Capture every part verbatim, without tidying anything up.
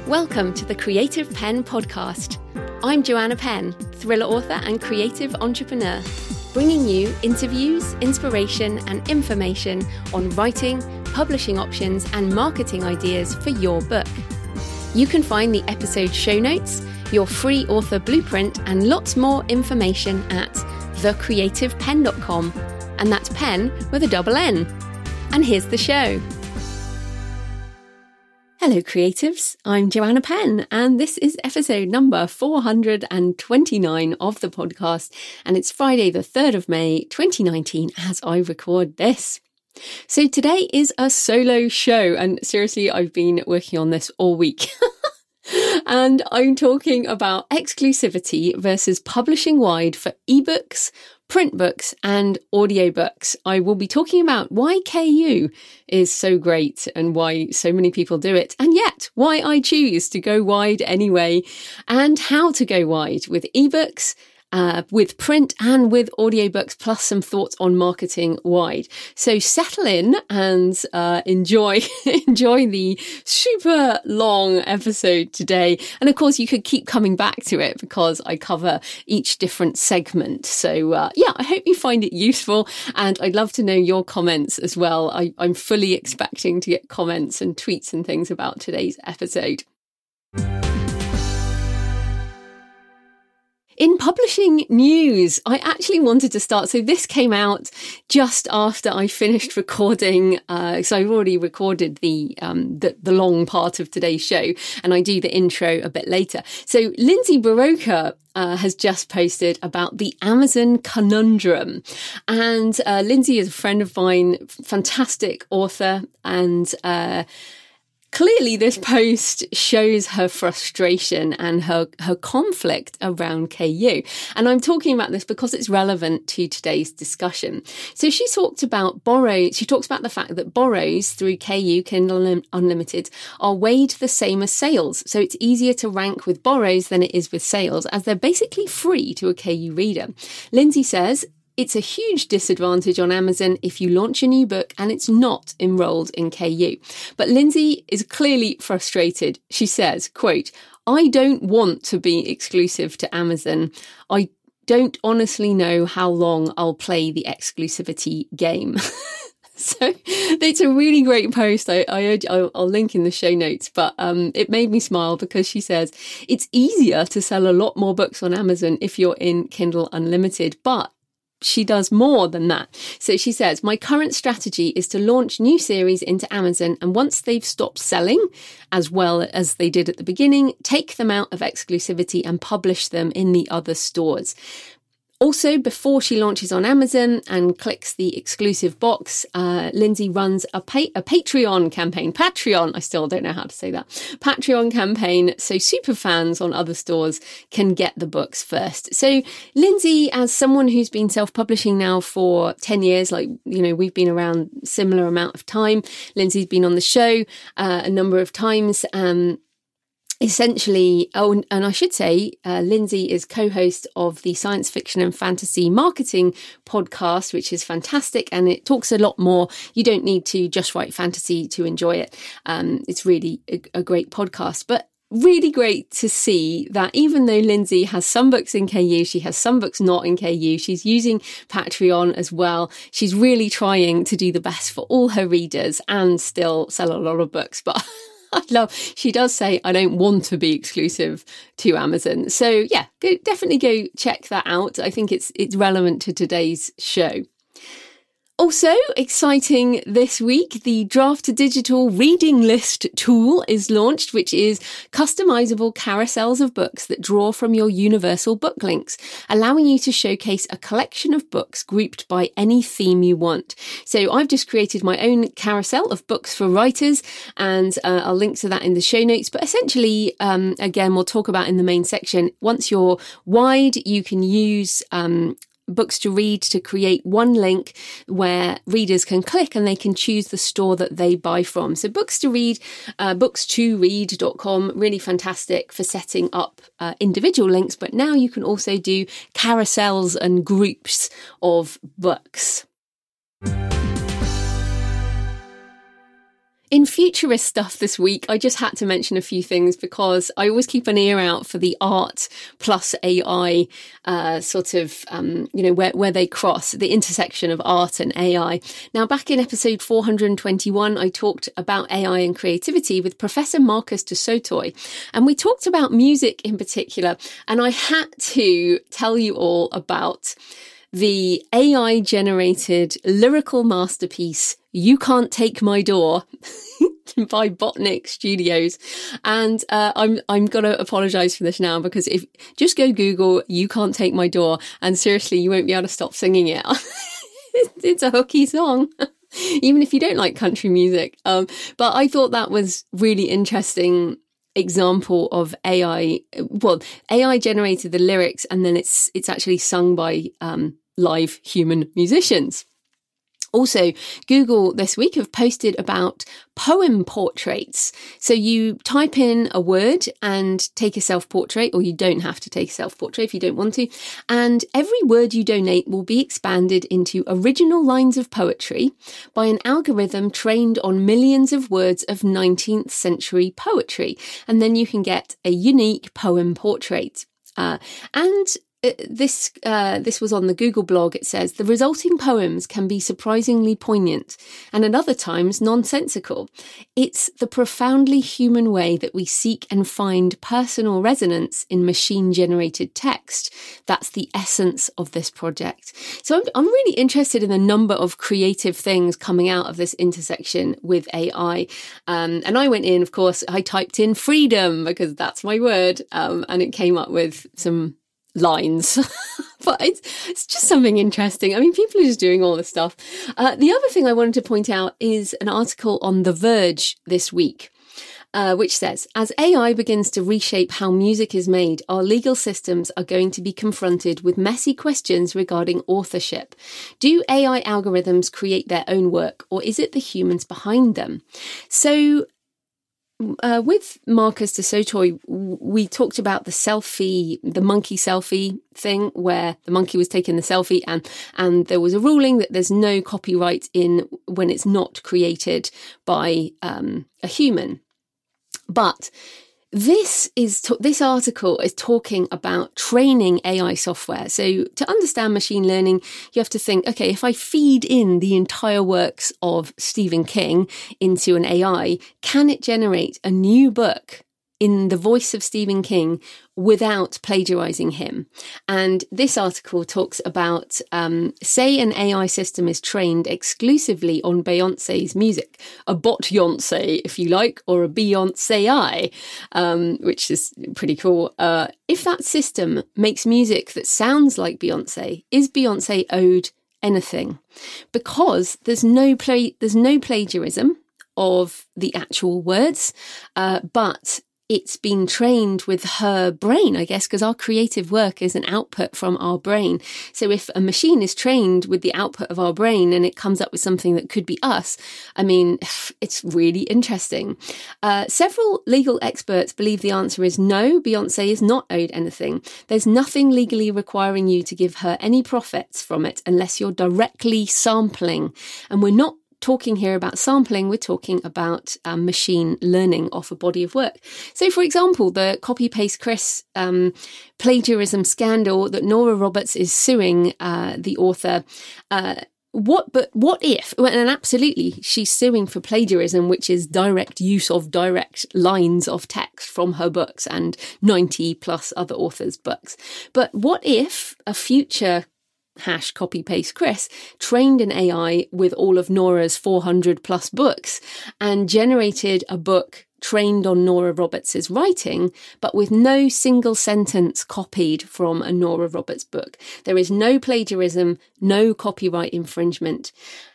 Welcome to the Creative Penn podcast. I'm Joanna Penn, thriller author and creative entrepreneur, bringing you interviews, inspiration and information on writing, publishing options and marketing ideas for your book. You can find the episode show notes, your free author blueprint and lots more information at the creative penn dot com, and that's pen with a double N. And here's the show. Hello creatives, I'm Joanna Penn and this is episode number four hundred twenty-nine of the podcast, and it's Friday the third of May twenty nineteen as I record this. So today is a solo show, and seriously I've been working on this all week. And I'm talking about exclusivity versus publishing wide for ebooks, print books and audiobooks. I will be talking about why K U is so great and why so many people do it, and yet why I choose to go wide anyway, and how to go wide with ebooks, Uh, with print and with audiobooks, plus some thoughts on marketing wide. So settle in and uh, enjoy enjoy the super long episode today. And of course, you could keep coming back to it because I cover each different segment. So uh, yeah, I hope you find it useful, and I'd love to know your comments as well. I, I'm fully expecting to get comments and tweets and things about today's episode. In publishing news, I actually wanted to start. So this came out just after I finished recording. Uh, so I've already recorded the, um, the the long part of today's show, and I do the intro a bit later. So Lindsay Buroker uh, has just posted about the Amazon conundrum, and uh, Lindsay is a friend of mine, fantastic author, and uh, clearly, this post shows her frustration and her, her conflict around K U. And I'm talking about this because it's relevant to today's discussion. So she talked about borrow. She talks about the fact that borrows through K U, Kindle Unlimited, are weighed the same as sales. So it's easier to rank with borrows than it is with sales, as they're basically free to a K U reader. Lindsay says, it's a huge disadvantage on Amazon if you launch a new book and it's not enrolled in K U. But Lindsay is clearly frustrated. She says, quote, I don't want to be exclusive to Amazon. I don't honestly know how long I'll play the exclusivity game. So it's a really great post. I, I, I'll link in the show notes, but um, it made me smile because she says it's easier to sell a lot more books on Amazon if you're in Kindle Unlimited, but she does more than that. So she says, my current strategy is to launch new series into Amazon, and once they've stopped selling as well as they did at the beginning, take them out of exclusivity and publish them in the other stores. Also, before she launches on Amazon and clicks the exclusive box, uh, Lindsay runs a, pa- a Patreon campaign. Patreon, I still don't know how to say that. Patreon campaign, so super fans on other stores can get the books first. So Lindsay, as someone who's been self-publishing now for ten years, like, you know, we've been around similar amount of time. Lindsay's been on the show uh, a number of times. Um, Essentially, oh, and I should say, uh, Lindsay is co-host of the Science Fiction and Fantasy Marketing podcast, which is fantastic, and it talks a lot more. You don't need to just write fantasy to enjoy it. Um, it's really a, a great podcast, but really great to see that even though Lindsay has some books in K U, she has some books not in K U, she's using Patreon as well. She's really trying to do the best for all her readers and still sell a lot of books, but I love, she does say, I don't want to be exclusive to Amazon. So yeah, go, definitely go check that out. I think it's it's relevant to today's show. Also exciting this week, the Draft Digital Reading List tool is launched, which is customizable carousels of books that draw from your universal book links, allowing you to showcase a collection of books grouped by any theme you want. So I've just created my own carousel of books for writers, and uh, I'll link to that in the show notes. But essentially, um, again, we'll talk about in the main section, once you're wide, you can use um Books to Read to create one link where readers can click and they can choose the store that they buy from. So Books to Read, uh, books to read dot com, really fantastic for setting up uh, individual links, but now you can also do carousels and groups of books. In futurist stuff this week, I just had to mention a few things because I always keep an ear out for the art plus A I uh, sort of, um, you know, where, where they cross, the intersection of art and A I. Now, back in episode four hundred twenty-one, I talked about A I and creativity with Professor Marcus du Sautoy, and we talked about music in particular, and I had to tell you all about the A I-generated lyrical masterpiece, You Can't Take My Door, by Botnik Studios. And uh, I'm I'm going to apologise for this now, because if just go Google You Can't Take My Door, and seriously, you won't be able to stop singing it. It's a hooky song, even if you don't like country music. Um, but I thought that was really interesting example of A I. Well, A I generated the lyrics, and then it's it's actually sung by um, live human musicians. Also, Google this week have posted about poem portraits. So you type in a word and take a self-portrait, or you don't have to take a self-portrait if you don't want to. And every word you donate will be expanded into original lines of poetry by an algorithm trained on millions of words of nineteenth century poetry. And then you can get a unique poem portrait. Uh, and This uh, this was on the Google blog. It says, the resulting poems can be surprisingly poignant and at other times nonsensical. It's the profoundly human way that we seek and find personal resonance in machine-generated text. That's the essence of this project. So I'm, I'm really interested in the number of creative things coming out of this intersection with A I. Um, and I went in, of course, I typed in freedom because that's my word, um, and it came up with some lines. But it's, it's just something interesting. I mean, people are just doing all this stuff. Uh, the other thing I wanted to point out is an article on The Verge this week, uh, which says, as A I begins to reshape how music is made, our legal systems are going to be confronted with messy questions regarding authorship. Do A I algorithms create their own work, or is it the humans behind them? So Uh, with Marcus du Sautoy, we talked about the selfie, the monkey selfie thing, where the monkey was taking the selfie, and and there was a ruling that there's no copyright in when it's not created by um, a human. But This is t- this article is talking about training A I software. So to understand machine learning, you have to think, okay, if I feed in the entire works of Stephen King into an A I, can it generate a new book in the voice of Stephen King without plagiarizing him? And this article talks about, um, say an A I system is trained exclusively on Beyonce's music, a bot-yonce, if you like, or a Beyonce-I, um, which is pretty cool. Uh, if that system makes music that sounds like Beyonce, is Beyonce owed anything? Because there's no play, there's no plagiarism of the actual words, uh, but it's been trained with her brain, I guess, because our creative work is an output from our brain. So if a machine is trained with the output of our brain and it comes up with something that could be us, I mean, it's really interesting. Uh, several legal experts believe the answer is no, Beyonce is not owed anything. There's nothing legally requiring you to give her any profits from it unless you're directly sampling. And we're not talking here about sampling, we're talking about um, machine learning off a body of work. So, for example, the Copy Paste Chris um, plagiarism scandal that Nora Roberts is suing uh, the author. Uh, what, but what if, well, and absolutely, she's suing for plagiarism, which is direct use of direct lines of text from her books and ninety plus other authors' books. But what if a future hash copy paste Chris trained an A I with all of Nora's four hundred plus books and generated a book trained on Nora Roberts's writing, but with no single sentence copied from a Nora Roberts book? There is no plagiarism, no copyright infringement.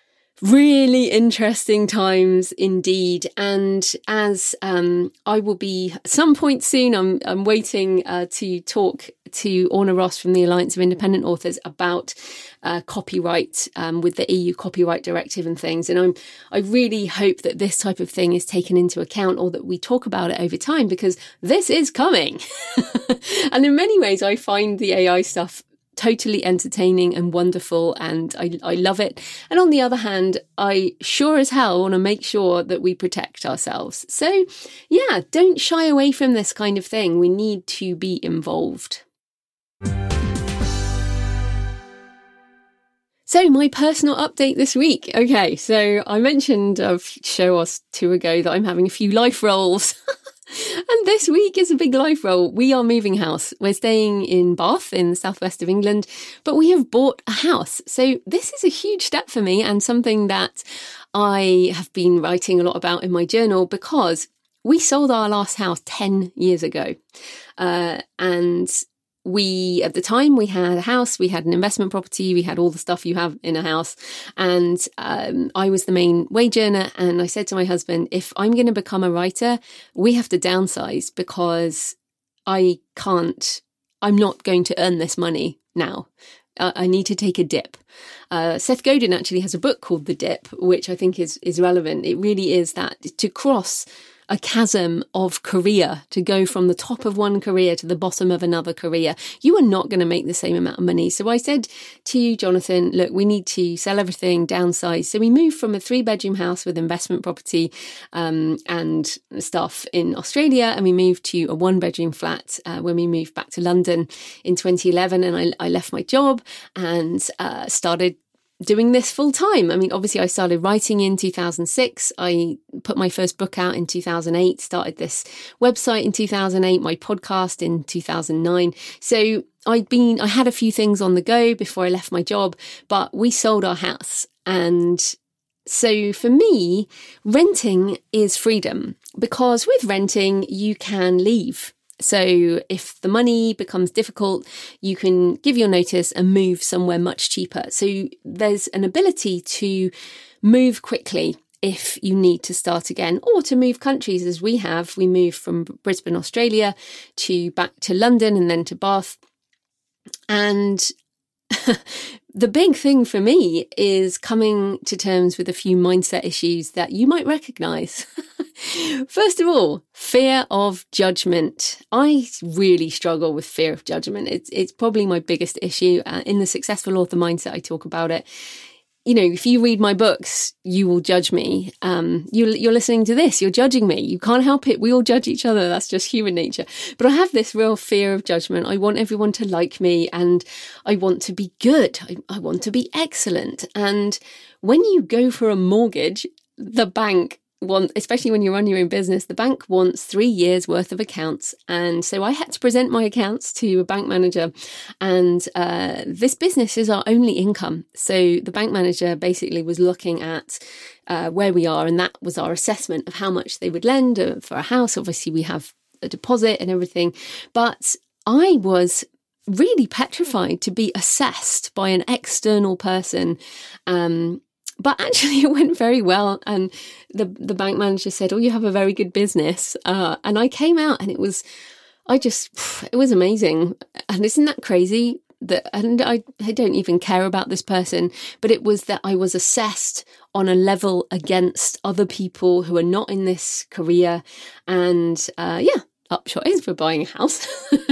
Really interesting times indeed. And as um, I will be at some point soon, I'm, I'm waiting uh, to talk to Orna Ross from the Alliance of Independent Authors about uh, copyright um, with the E U Copyright Directive and things. And I'm, I really hope that this type of thing is taken into account, or that we talk about it over time, because this is coming. And in many ways, I find the A I stuff totally entertaining and wonderful, and I, I love it. And on the other hand, I sure as hell want to make sure that we protect ourselves. So yeah, don't shy away from this kind of thing. We need to be involved. So my personal update this week. Okay, so I mentioned a show or two ago that I'm having a few life roles. And this week is a big life roll. We are moving house. We're staying in Bath in the southwest of England, but we have bought a house. So this is a huge step for me and something that I have been writing a lot about in my journal, because we sold our last house ten years ago. Uh, and we, at the time, we had a house, we had an investment property, we had all the stuff you have in a house. And um, I was the main wage earner. And I said to my husband, if I'm going to become a writer, we have to downsize, because I can't, I'm not going to earn this money now. Uh, I need to take a dip. Uh, Seth Godin actually has a book called The Dip, which I think is, is relevant. It really is that to cross a chasm of career, to go from the top of one career to the bottom of another career, you are not going to make the same amount of money. So I said to Jonathan, look, we need to sell everything, downsize. So we moved from a three bedroom house with investment property um, and stuff in Australia, and we moved to a one bedroom flat uh, when we moved back to London in twenty eleven. And I, I left my job and uh, started doing this full time. I mean, obviously I started writing in two thousand six. I put my first book out in two thousand eight, started this website in two thousand eight, my podcast in two thousand nine. So I'd been, I had a few things on the go before I left my job, but we sold our house. And so for me, renting is freedom, because with renting, you can leave. So if the money becomes difficult, you can give your notice and move somewhere much cheaper. So there's an ability to move quickly if you need to start again, or to move countries as we have. We moved from Brisbane, Australia, to back to London and then to Bath. And the big thing for me is coming to terms with a few mindset issues that you might recognize. First of all, fear of judgment. I really struggle with fear of judgment. It's it's probably my biggest issue. Uh, in the Successful Author Mindset, I talk about it. You know, if you read my books, you will judge me. Um, you, you're listening to this, you're judging me. You can't help it. We all judge each other. That's just human nature. But I have this real fear of judgment. I want everyone to like me, and I want to be good. I, I want to be excellent. And when you go for a mortgage, the bank want, especially when you run your own business, the bank wants three years worth of accounts. And so I had to present my accounts to a bank manager, and uh, this business is our only income. So the bank manager basically was looking at uh, where we are, and that was our assessment of how much they would lend uh, for a house. Obviously we have a deposit and everything, but I was really petrified to be assessed by an external person. Um, But actually it went very well. And the, the bank manager said, oh, you have a very good business. Uh, and I came out and it was, I just, it was amazing. And isn't that crazy? That, and I, I don't even care about this person, but it was that I was assessed on a level against other people who are not in this career. And uh, yeah, upshot is we're buying a house.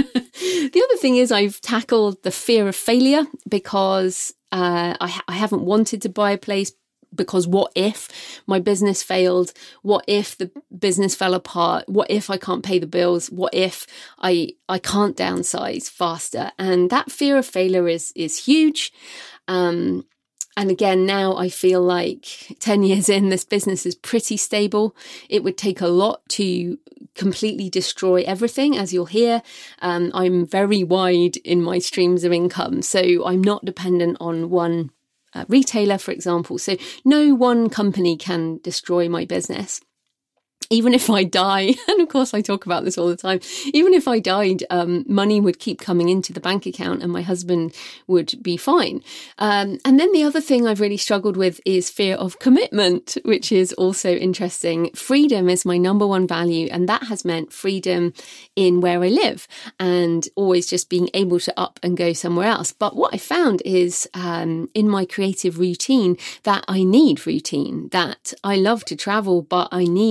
The other thing is I've tackled the fear of failure, because uh, I, I haven't wanted to buy a place, because what if my business failed? What if the business fell apart? What if I can't pay the bills? What if I I can't downsize faster? And that fear of failure is is huge. Um, and again, now I feel like ten years in, this business is pretty stable. It would take a lot to completely destroy everything, as you'll hear. Um, I'm very wide in my streams of income, so I'm not dependent on one uh, retailer, for example. So no one company can destroy my business. Even if I die, and of course I talk about this all the time, even if I died, um, money would keep coming into the bank account and my husband would be fine. Um, and then the other thing I've really struggled with is fear of commitment, which is also interesting. Freedom is my number one value, and that has meant freedom in where I live and always just being able to up and go somewhere else. But what I found is um, in my creative routine that I need routine, that I love to travel, but I need to have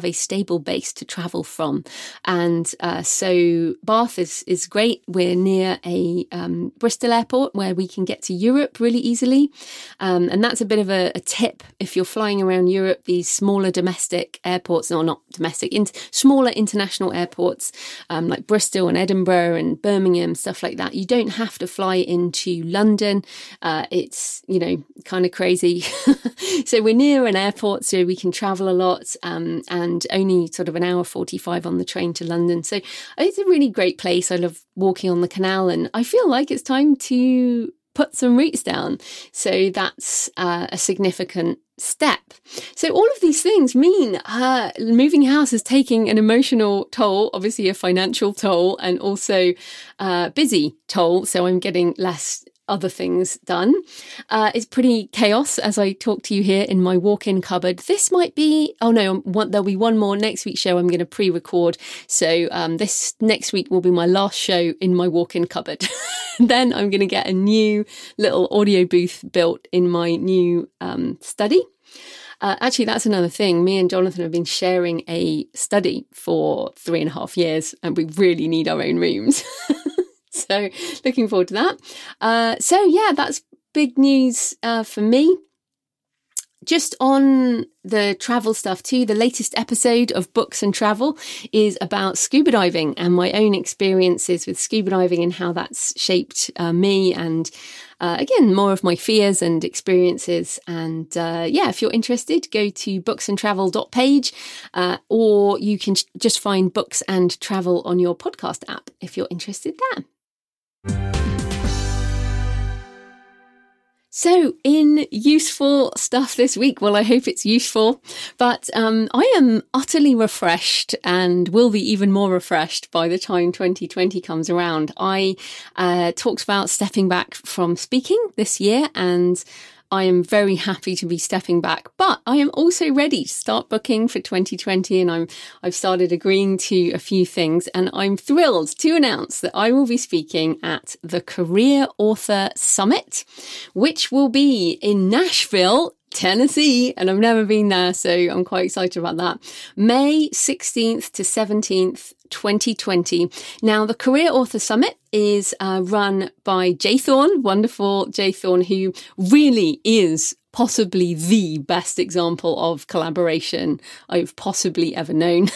have a stable base to travel from. And uh, so Bath is, is great. We're near a um, Bristol airport where we can get to Europe really easily. Um, and that's a bit of a, a tip if you're flying around Europe, these smaller domestic airports, or not domestic, in, smaller international airports um, like Bristol and Edinburgh and Birmingham, stuff like that. You don't have to fly into London. Uh, it's, you know, kind of crazy. So we're near an airport, so we can travel a lot, um, and only sort of an hour forty-five on the train to London. So it's a really great place. I love walking on the canal, and I feel like it's time to put some roots down. So that's uh, a significant step. So all of these things mean uh, moving house is taking an emotional toll, obviously a financial toll, and also a busy toll. So I'm getting less other things done. Uh, it's pretty chaos as I talk to you here in my walk-in cupboard. This might be, oh no, one, there'll be one more next week's show I'm going to pre-record. So um, this next week will be my last show in my walk-in cupboard. Then I'm going to get a new little audio booth built in my new um, study. Uh, actually, that's another thing. Me and Jonathan have been sharing a study for three and a half years, and we really need our own rooms. So looking forward to that. Uh, so yeah, that's big news uh, for me. Just on the travel stuff too, the latest episode of Books and Travel is about scuba diving and my own experiences with scuba diving and how that's shaped uh, me and uh, again, more of my fears and experiences. And uh, yeah, if you're interested, go to books and travel dot page uh, or you can just find Books and Travel on your podcast app if you're interested there. So in useful stuff this week, well, I hope it's useful, but um, I am utterly refreshed and will be even more refreshed by the time twenty twenty comes around. I uh, talked about stepping back from speaking this year, and I am very happy to be stepping back, but I am also ready to start booking for twenty twenty, and I'm, I've started agreeing to a few things, and I'm thrilled to announce that I will be speaking at the Career Author Summit, which will be in Nashville, Tennessee, and I've never been there, so I'm quite excited about that. May sixteenth to seventeenth, twenty twenty. Now, the Career Author Summit is uh, run by J. Thorne, wonderful J. Thorne, who really is possibly the best example of collaboration I've possibly ever known.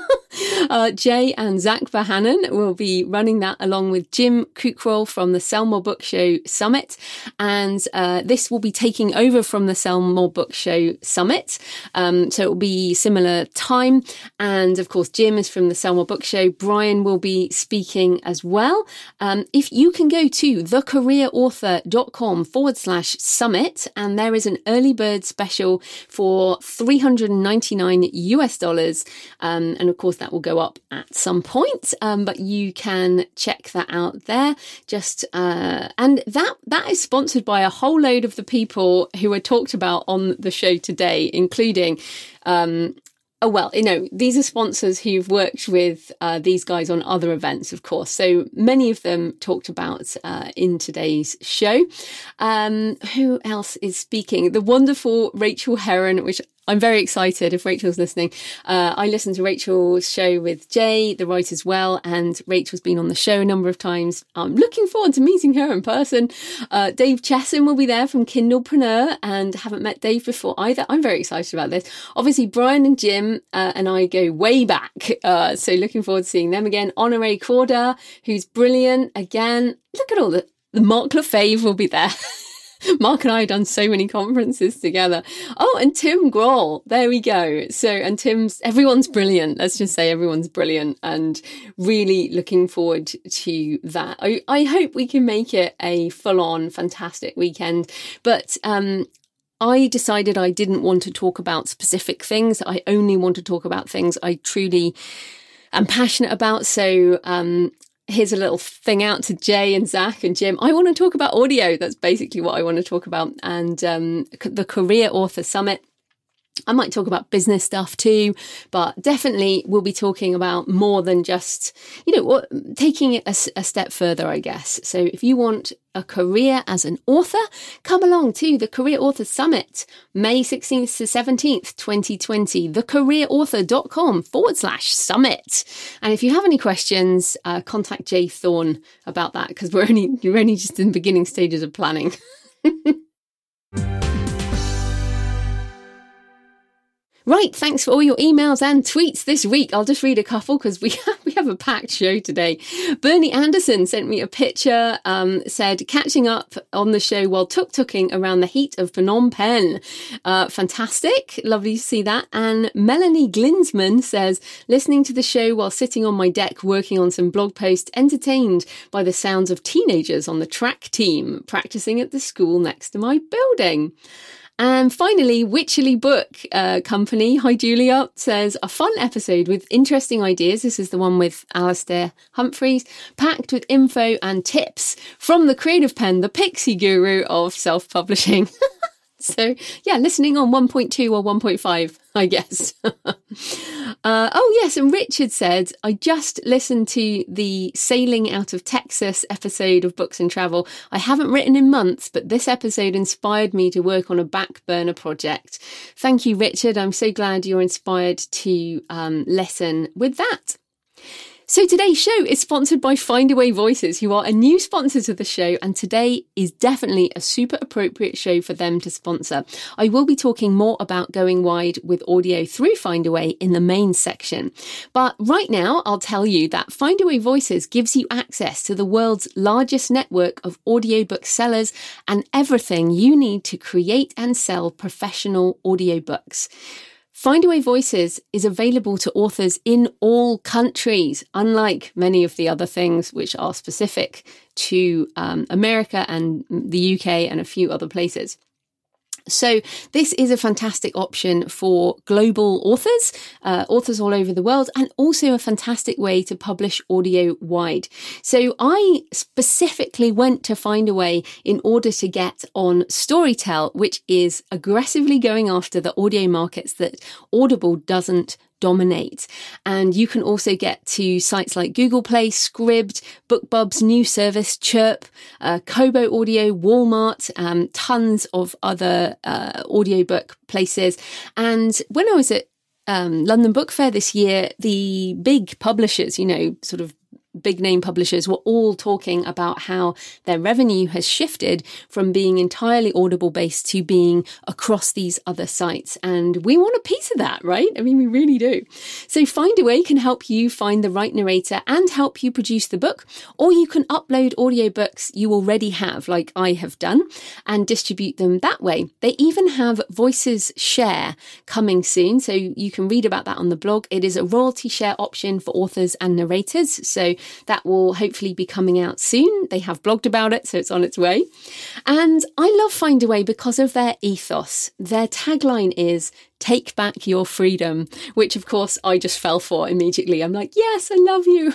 Uh, Jay and Zach Bahanan will be running that along with Jim Kukroll from the Sell More Book Show Summit. And uh, this will be taking over from the Sell More Book Show Summit. Um, so it will be similar time. And of course, Jim is from the Sell More Book Show. Brian will be speaking as well. Um, if you can go to thecareerauthor.com forward slash summit, and there is an early bird special for three hundred ninety-nine US dollars. Um, and of course, that will go up at some point, um, but you can check that out there. Just uh, and that that is sponsored by a whole load of the people who were talked about on the show today, including um, oh well, you know, these are sponsors who've worked with uh, these guys on other events, of course. So many of them talked about uh, in today's show. Um, who else is speaking? The wonderful Rachel Heron, which I'm very excited if Rachel's listening. Uh, I listened to Rachel's show with Jay, the writer's well, and Rachel's been on the show a number of times. I'm looking forward to meeting her in person. Uh, Dave Chesson will be there from Kindlepreneur, and haven't met Dave before either. I'm very excited about this. Obviously, Brian and Jim uh, and I go way back, uh, so looking forward to seeing them again. Honore Corda, who's brilliant. Again, look at all the... the Mark Lefebvre will be there. Mark and I have done so many conferences together. Oh, and Tim Grohl. There we go. So, and Tim's, everyone's brilliant. Let's just say everyone's brilliant, and really looking forward to that. I, I hope we can make it a full on fantastic weekend. But, um, I decided I didn't want to talk about specific things. I only want to talk about things I truly am passionate about. So, um, here's a little thing out to Jay and Zach and Jim. I want to talk about audio. That's basically what I want to talk about. And um, the Career Author Summit I might talk about business stuff too, but definitely we'll be talking about more than just, you know, taking it a, a step further, I guess. So if you want a career as an author, come along to the Career Author Summit, May sixteenth to seventeenth, twenty twenty, thecareerauthor.com forward slash summit. And if you have any questions, uh, contact Jay Thorne about that, because we're only, we're only just in the beginning stages of planning. Right, thanks for all your emails and tweets this week. I'll just read a couple because we have, we have a packed show today. Bernie Anderson sent me a picture, um, said, catching up on the show while tuk-tuking around the heat of Phnom Penh. Uh, fantastic. Lovely to see that. And Melanie Glinsman says, listening to the show while sitting on my deck working on some blog posts, entertained by the sounds of teenagers on the track team practicing at the school next to my building. And finally, Witcherly Book uh, Company, hi Julia, says, a fun episode with interesting ideas. This is the one with Alistair Humphreys, packed with info and tips from the creative pen, the pixie guru of self-publishing. So, yeah, listening on one point two or one point five, I guess. uh, oh, yes, and Richard said, I just listened to the Sailing Out of Texas episode of Books and Travel. I haven't written in months, but this episode inspired me to work on a back burner project. Thank you, Richard. I'm so glad you're inspired to um, listen with that. So today's show is sponsored by Findaway Voices, who are a new sponsor to the show, and today is definitely a super appropriate show for them to sponsor. I will be talking more about going wide with audio through Findaway in the main section. But right now, I'll tell you that Findaway Voices gives you access to the world's largest network of audiobook sellers and everything you need to create and sell professional audiobooks. Findaway Voices is available to authors in all countries, unlike many of the other things which are specific to um, America and the U K and a few other places. So this is a fantastic option for global authors, uh, authors all over the world, and also a fantastic way to publish audio wide. So I specifically went to Findaway in order to get on Storytel, which is aggressively going after the audio markets that Audible doesn't dominate. And you can also get to sites like Google Play, Scribd, BookBub's new service, Chirp, uh, Kobo Audio, Walmart, um, tons of other uh, audiobook places. And when I was at um, London Book Fair this year, the big publishers, you know, sort of big name publishers were all talking about how their revenue has shifted from being entirely Audible based to being across these other sites. And we want a piece of that, right? I mean, we really do. So Findaway can help you find the right narrator and help you produce the book, or you can upload audiobooks you already have, like I have done, and distribute them that way. They even have Voices Share coming soon, so you can read about that on the blog. It is a royalty share option for authors and narrators, so that will hopefully be coming out soon. They have blogged about it, so it's on its way. And I love Findaway because of their ethos. Their tagline is, take back your freedom, which of course I just fell for immediately. I'm like, yes, I love you.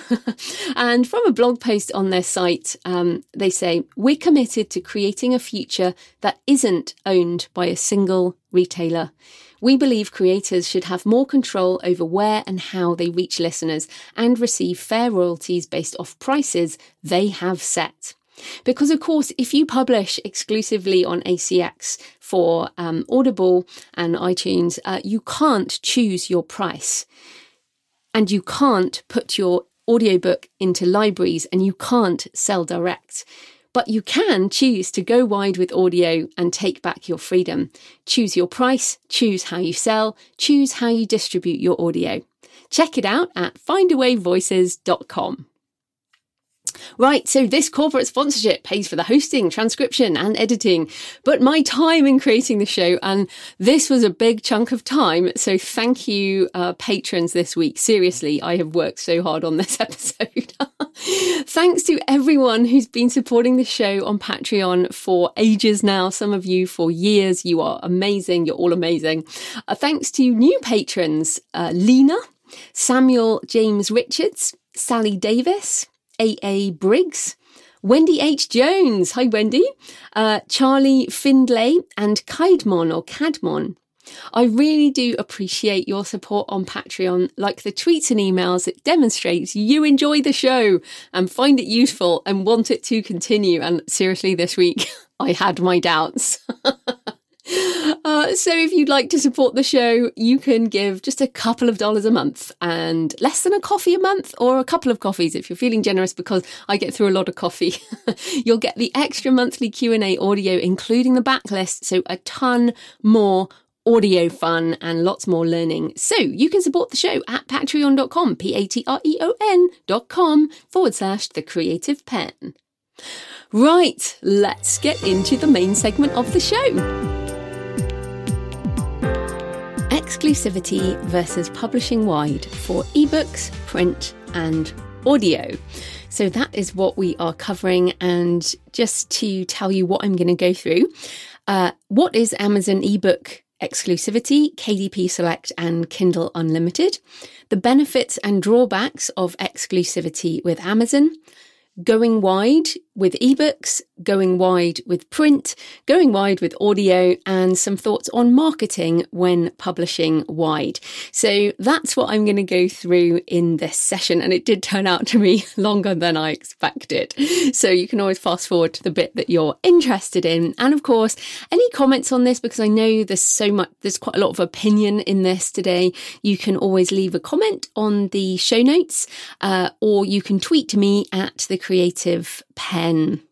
And from a blog post on their site, um, they say, we're committed to creating a future that isn't owned by a single retailer. We believe creators should have more control over where and how they reach listeners and receive fair royalties based off prices they have set. Because, of course, if you publish exclusively on A C X for um, Audible and iTunes, uh, you can't choose your price. And you can't put your audiobook into libraries, and you can't sell direct. But you can choose to go wide with audio and take back your freedom. Choose your price, choose how you sell, choose how you distribute your audio. Check it out at findaway voices dot com. Right, so this corporate sponsorship pays for the hosting, transcription and editing, but my time in creating the show, and this was a big chunk of time, so thank you uh, patrons this week. Seriously, I have worked so hard on this episode. Thanks to everyone who's been supporting the show on Patreon for ages now, some of you for years. You are amazing, you're all amazing. Uh, thanks to new patrons, uh, Lena, Samuel James Richards, Sally Davis, A A Briggs, Wendy H. Jones, hi Wendy, uh, Charlie Findlay and Caedmon or Cadmon. I really do appreciate your support on Patreon, like the tweets and emails. It demonstrates you enjoy the show and find it useful and want it to continue. And seriously, this week I had my doubts. Uh, so if you'd like to support the show, you can give just a couple of dollars a month and less than a coffee a month, or a couple of coffees if you're feeling generous, because I get through a lot of coffee. You'll get the extra monthly Q and A audio, including the backlist, so a ton more audio fun and lots more learning. So you can support the show at patreon.com, P-A-T-R-E-O-N dot com forward slash the creative pen. Right, let's get into the main segment of the show. Exclusivity versus publishing wide for ebooks, print and audio. So that is what we are covering. And just to tell you what I'm going to go through, uh, what is Amazon ebook exclusivity, K D P Select and Kindle Unlimited, the benefits and drawbacks of exclusivity with Amazon, going wide with ebooks, going wide with print, going wide with audio, and some thoughts on marketing when publishing wide. So that's what I'm going to go through in this session. And it did turn out to be longer than I expected. So you can always fast forward to the bit that you're interested in. And of course, any comments on this, because I know there's so much, there's quite a lot of opinion in this today. You can always leave a comment on the show notes, uh, or you can tweet to me at the Creative Pen.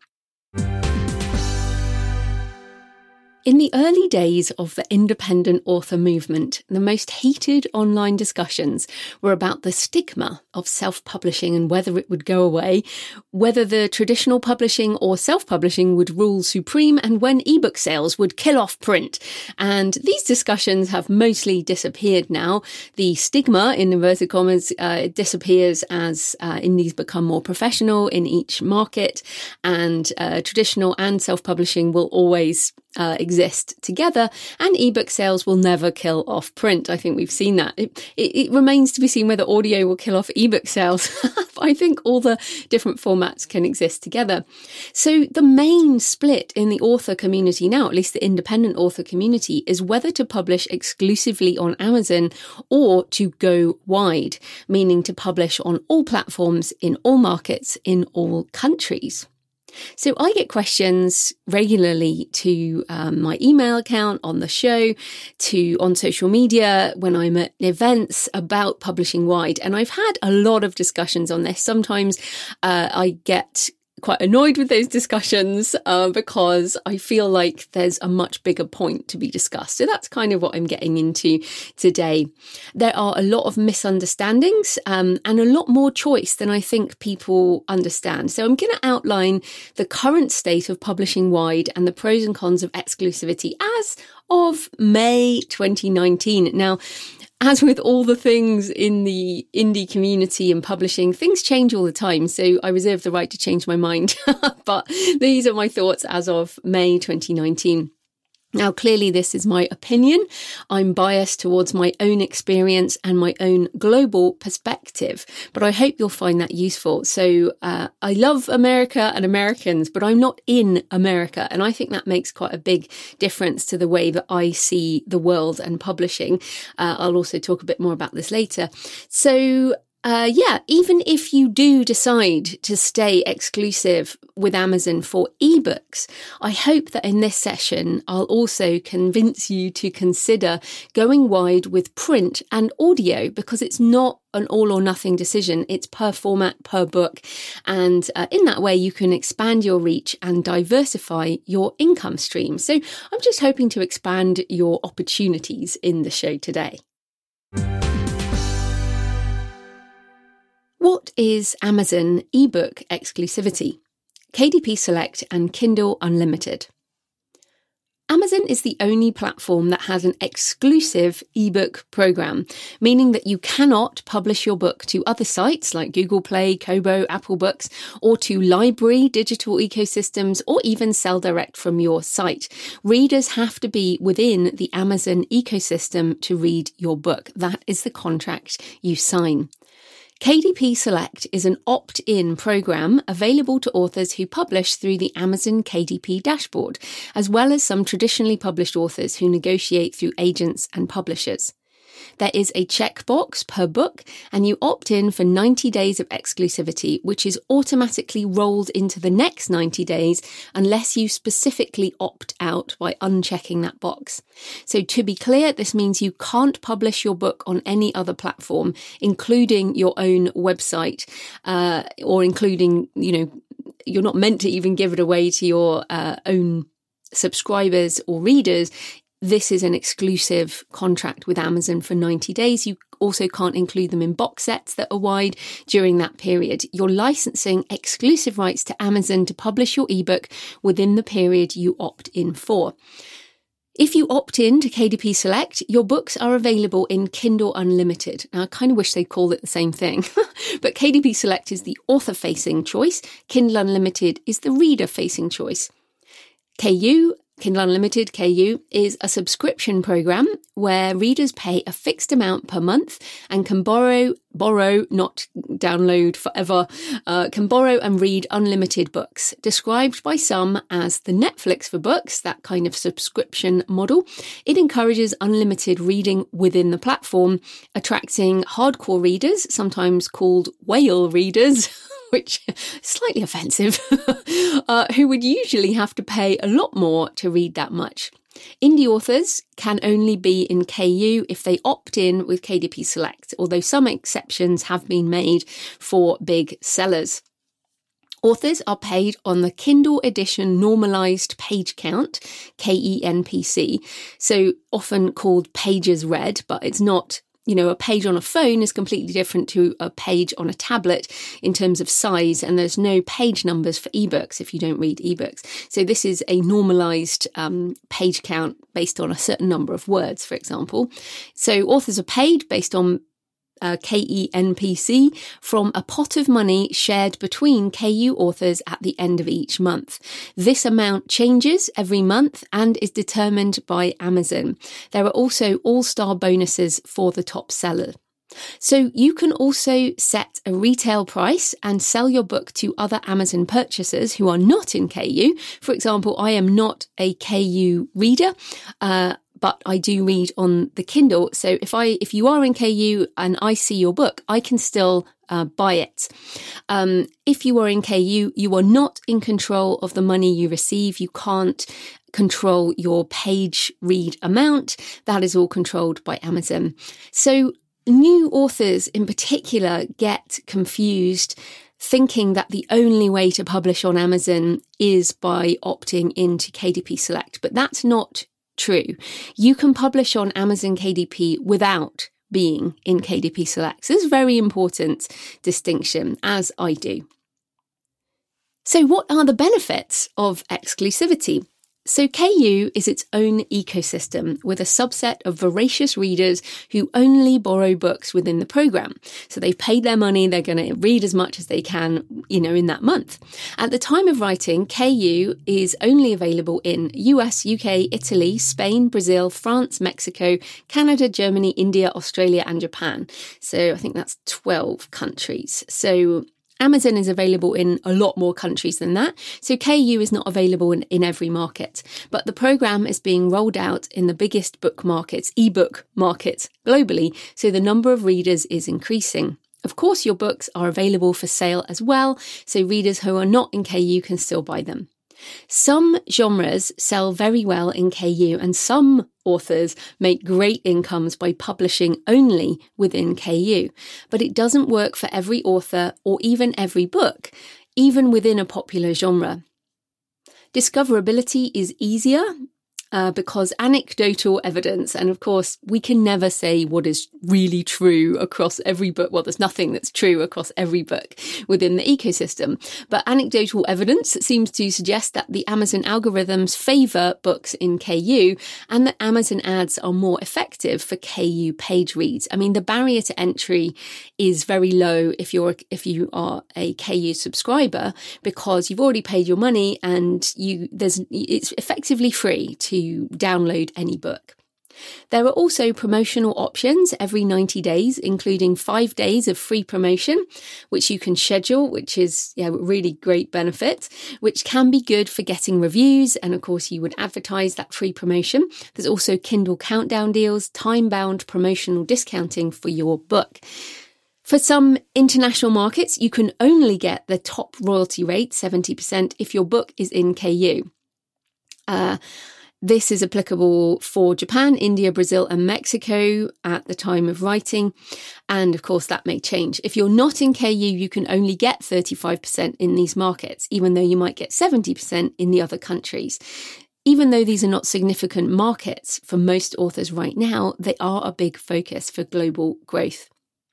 In the early days of the independent author movement, the most heated online discussions were about the stigma of self-publishing and whether it would go away, whether the traditional publishing or self-publishing would rule supreme, and when ebook sales would kill off print. And these discussions have mostly disappeared now. The stigma, in inverted commas, uh, disappears as uh, indies become more professional in each market, and uh, traditional and self-publishing will always Uh, exist together, and ebook sales will never kill off print. I think we've seen that. It, it, it remains to be seen whether audio will kill off ebook sales. I think all the different formats can exist together. So the main split in the author community now, at least the independent author community, is whether to publish exclusively on Amazon or to go wide, meaning to publish on all platforms, in all markets, in all countries. So I get questions regularly to um, my email account, on the show, to on social media, when I'm at events, about publishing wide. And I've had a lot of discussions on this. Sometimes uh, I get quite annoyed with those discussions uh, because I feel like there's a much bigger point to be discussed. So that's kind of what I'm getting into today. There are a lot of misunderstandings um, and a lot more choice than I think people understand. So I'm going to outline the current state of publishing wide and the pros and cons of exclusivity as of May twenty nineteen. Now, as with all the things in the indie community and publishing, things change all the time. So I reserve the right to change my mind. But these are my thoughts as of May twenty nineteen. Now, clearly, this is my opinion. I'm biased towards my own experience and my own global perspective, but I hope you'll find that useful. So uh, I love America and Americans, but I'm not in America. And I think that makes quite a big difference to the way that I see the world and publishing. Uh, I'll also talk a bit more about this later. So Uh, yeah, even if you do decide to stay exclusive with Amazon for ebooks, I hope that in this session, I'll also convince you to consider going wide with print and audio, because it's not an all or nothing decision. It's per format, per book. And uh, in that way, you can expand your reach and diversify your income stream. So I'm just hoping to expand your opportunities in the show today. What is Amazon ebook exclusivity? K D P Select and Kindle Unlimited. Amazon is the only platform that has an exclusive ebook program, meaning that you cannot publish your book to other sites like Google Play, Kobo, Apple Books, or to library, digital ecosystems, or even sell direct from your site. Readers have to be within the Amazon ecosystem to read your book. That is the contract you sign. K D P Select is an opt-in program available to authors who publish through the Amazon K D P dashboard, as well as some traditionally published authors who negotiate through agents and publishers. There is a checkbox per book, and you opt in for ninety days of exclusivity, which is automatically rolled into the next ninety days unless you specifically opt out by unchecking that box. So to be clear, this means you can't publish your book on any other platform, including your own website, uh, or including, you know, you're not meant to even give it away to your uh, own subscribers or readers. This is an exclusive contract with Amazon for ninety days. You also can't include them in box sets that are wide during that period. You're licensing exclusive rights to Amazon to publish your ebook within the period you opt in for. If you opt in to K D P Select, your books are available in Kindle Unlimited. Now, I kind of wish they'd called it the same thing, but K D P Select is the author-facing choice. Kindle Unlimited is the reader-facing choice. K U Kindle Unlimited, K U, is a subscription program where readers pay a fixed amount per month and can borrow, borrow, not download forever, uh, can borrow and read unlimited books. Described by some as the Netflix for books, that kind of subscription model, it encourages unlimited reading within the platform, attracting hardcore readers, sometimes called whale readers, which is slightly offensive, uh, who would usually have to pay a lot more to read that much. Indie authors can only be in K U if they opt in with K D P Select, although some exceptions have been made for big sellers. Authors are paid on the Kindle edition normalized page count, K E N P C, so often called pages read, but it's not. You know, a page on a phone is completely different to a page on a tablet in terms of size, and there's no page numbers for ebooks if you don't read ebooks. So this is a normalized um, page count based on a certain number of words, for example. So authors are paid based on Uh, K E N P C from a pot of money shared between K U authors at the end of each month. This amount changes every month and is determined by Amazon. There are also all-star bonuses for the top seller. So you can also set a retail price and sell your book to other Amazon purchasers who are not in K U. For example, I am not a K U reader, uh, but I do read on the Kindle. So if I, if you are in K U and I see your book, I can still uh, buy it. Um, if you are in K U, you are not in control of the money you receive. You can't control your page read amount. That is all controlled by Amazon. So new authors in particular get confused, thinking that the only way to publish on Amazon is by opting into K D P Select, but that's not true. You can publish on Amazon K D P without being in K D P Select. So this is a very important distinction, as I do. So what are the benefits of exclusivity? So K U is its own ecosystem with a subset of voracious readers who only borrow books within the program. So they've paid their money, they're going to read as much as they can, you know, in that month. At the time of writing, K U is only available in U S, U K, Italy, Spain, Brazil, France, Mexico, Canada, Germany, India, Australia, and Japan. So I think that's twelve countries. So Amazon is available in a lot more countries than that, so K U is not available in, in every market. But the program is being rolled out in the biggest book markets, ebook markets globally, so the number of readers is increasing. Of course, your books are available for sale as well, so readers who are not in K U can still buy them. Some genres sell very well in K U, and some authors make great incomes by publishing only within K U. But it doesn't work for every author or even every book, even within a popular genre. Discoverability is easier Uh, because anecdotal evidence, and of course, we can never say what is really true across every book. Well, there's nothing that's true across every book within the ecosystem. But anecdotal evidence seems to suggest that the Amazon algorithms favour books in K U and that Amazon ads are more effective for K U page reads. I mean, the barrier to entry is very low if you're if you are a K U subscriber, because you've already paid your money and you there's it's effectively free to download any book. There are also promotional options every ninety days, including five days of free promotion, which you can schedule, which is yeah, really great benefit, which can be good for getting reviews. And of course, you would advertise that free promotion. There's also Kindle countdown deals, time-bound promotional discounting for your book. For some international markets, you can only get the top royalty rate, seventy percent, if your book is in K U. Uh, This is applicable for Japan, India, Brazil and Mexico at the time of writing. And of course, that may change. If you're not in K U, you can only get thirty-five percent in these markets, even though you might get seventy percent in the other countries. Even though these are not significant markets for most authors right now, they are a big focus for global growth.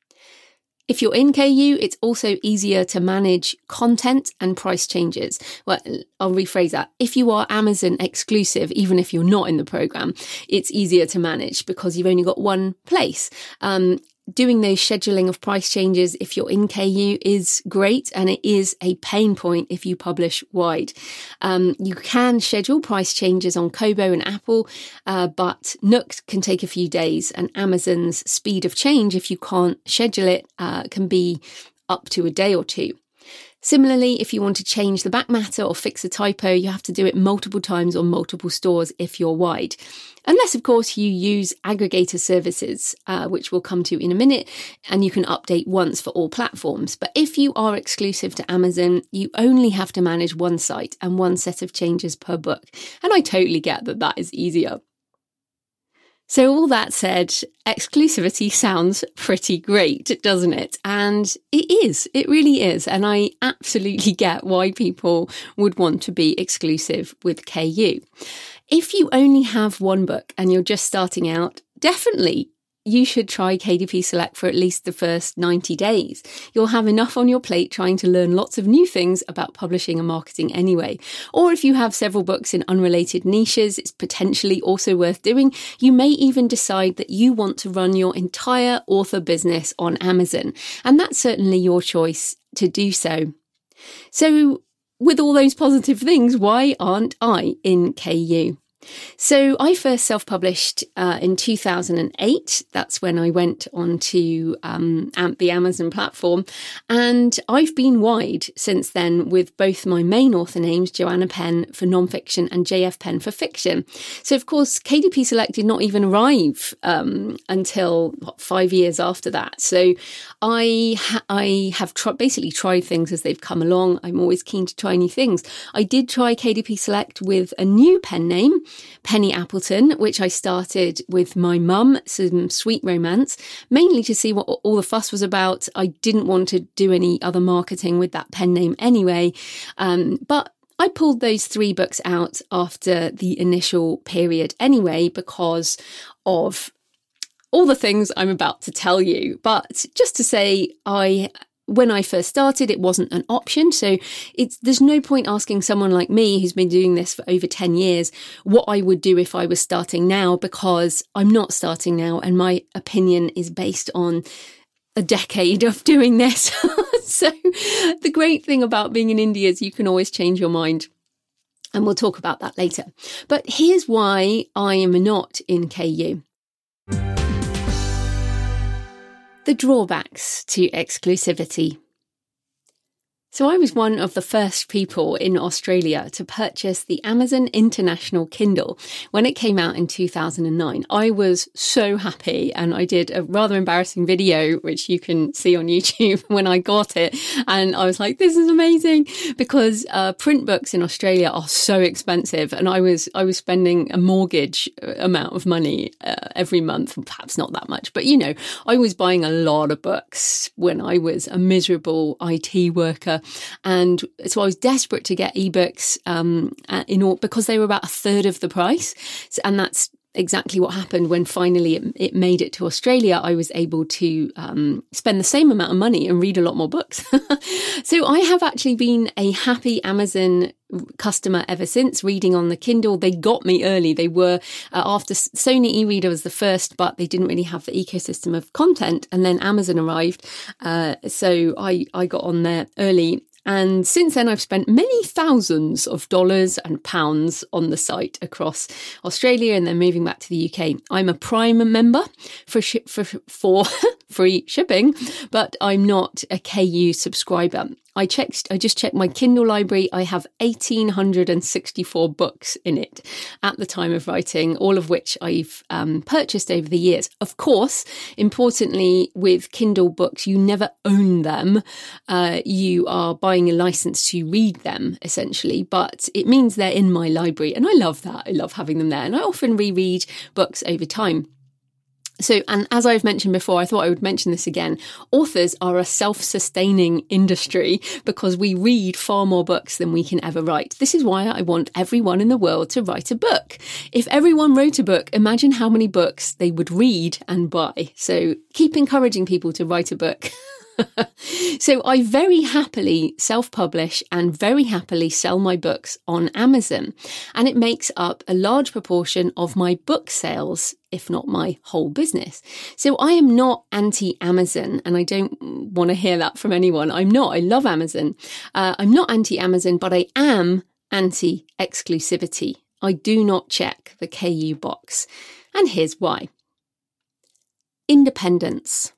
If you're in K U, it's also easier to manage content and price changes. Well, I'll rephrase that. If you are Amazon exclusive, even if you're not in the program, it's easier to manage because you've only got one place. Um, Doing those scheduling of price changes if you're in K U is great, and it is a pain point if you publish wide. Um, you can schedule price changes on Kobo and Apple, uh, but Nook can take a few days, and Amazon's speed of change, if you can't schedule it, uh, can be up to a day or two. Similarly, if you want to change the back matter or fix a typo, you have to do it multiple times on multiple stores if you're wide. Unless, of course, you use aggregator services, uh, which we'll come to in a minute, and you can update once for all platforms. But if you are exclusive to Amazon, you only have to manage one site and one set of changes per book. And I totally get that that is easier. So all that said, exclusivity sounds pretty great, doesn't it? And it is, it really is. And I absolutely get why people would want to be exclusive with K U. If you only have one book and you're just starting out, definitely you should try K D P Select for at least the first ninety days. You'll have enough on your plate trying to learn lots of new things about publishing and marketing anyway. Or if you have several books in unrelated niches, it's potentially also worth doing. You may even decide that you want to run your entire author business on Amazon, and that's certainly your choice to do so. So with all those positive things, why aren't I in K U? So I first self-published uh, in two thousand eight. That's when I went onto um, the Amazon platform. And I've been wide since then with both my main author names, Joanna Penn for nonfiction and J F Penn for fiction. So, of course, K D P Select did not even arrive um, until what, five years after that. So I, ha- I have tr- basically tried things as they've come along. I'm always keen to try new things. I did try K D P Select with a new pen name, Penny Appleton, which I started with my mum, some sweet romance, mainly to see what all the fuss was about. I didn't want to do any other marketing with that pen name anyway, um, but I pulled those three books out after the initial period anyway because of all the things I'm about to tell you. But just to say, I... When I first started, it wasn't an option. So it's there's no point asking someone like me who's been doing this for over ten years what I would do if I was starting now, because I'm not starting now and my opinion is based on a decade of doing this. So the great thing about being in indie is you can always change your mind. And we'll talk about that later. But here's why I am not in K U. The drawbacks to exclusivity. So I was one of the first people in Australia to purchase the Amazon International Kindle when it came out in two thousand nine. I was so happy, and I did a rather embarrassing video, which you can see on YouTube, when I got it. And I was like, this is amazing, because uh, print books in Australia are so expensive. And I was I was spending a mortgage amount of money uh, every month, perhaps not that much. But, you know, I was buying a lot of books when I was a miserable I T worker. And so I was desperate to get ebooks um, in all, because they were about a third of the price. So, and that's exactly what happened when finally it, it made it to Australia. I was able to um, spend the same amount of money and read a lot more books. So I have actually been a happy Amazon customer ever since, reading on the Kindle. They got me early. They were uh, after Sony eReader was the first, but they didn't really have the ecosystem of content. And then Amazon arrived. Uh, so I, I got on there early. And since then, I've spent many thousands of dollars and pounds on the site across Australia and then moving back to the U K. I'm a Prime member for sh- for, for free shipping, but I'm not a K U subscriber. I checked, I just checked my Kindle library. I have one thousand eight hundred sixty-four books in it at the time of writing, all of which I've um, purchased over the years. Of course, importantly, with Kindle books, you never own them. Uh, you are buying a license to read them, essentially, but it means they're in my library. And I love that. I love having them there. And I often reread books over time. So, and as I've mentioned before, I thought I would mention this again. Authors are a self-sustaining industry because we read far more books than we can ever write. This is why I want everyone in the world to write a book. If everyone wrote a book, imagine how many books they would read and buy. So keep encouraging people to write a book. So I very happily self-publish and very happily sell my books on Amazon. And it makes up a large proportion of my book sales, if not my whole business. So I am not anti-Amazon, and I don't want to hear that from anyone. I'm not. I love Amazon. Uh, I'm not anti-Amazon, but I am anti-exclusivity. I do not check the K U box. And here's why. Independence.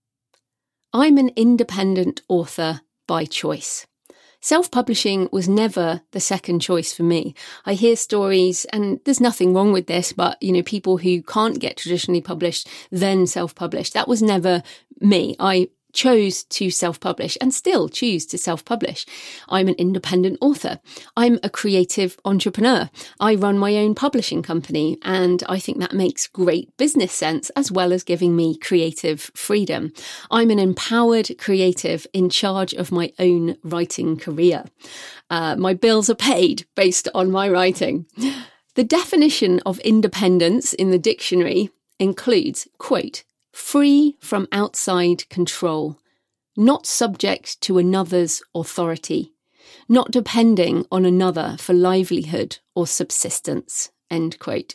I'm an independent author by choice. Self-publishing was never the second choice for me. I hear stories, and there's nothing wrong with this, but, you know, people who can't get traditionally published, then self-publish. That was never me. I chose to self-publish and still choose to self-publish. I'm an independent author. I'm a creative entrepreneur. I run my own publishing company, and I think that makes great business sense as well as giving me creative freedom. I'm an empowered creative in charge of my own writing career. Uh, my bills are paid based on my writing. The definition of independence in the dictionary includes, quote, free from outside control, not subject to another's authority, not depending on another for livelihood or subsistence, end quote.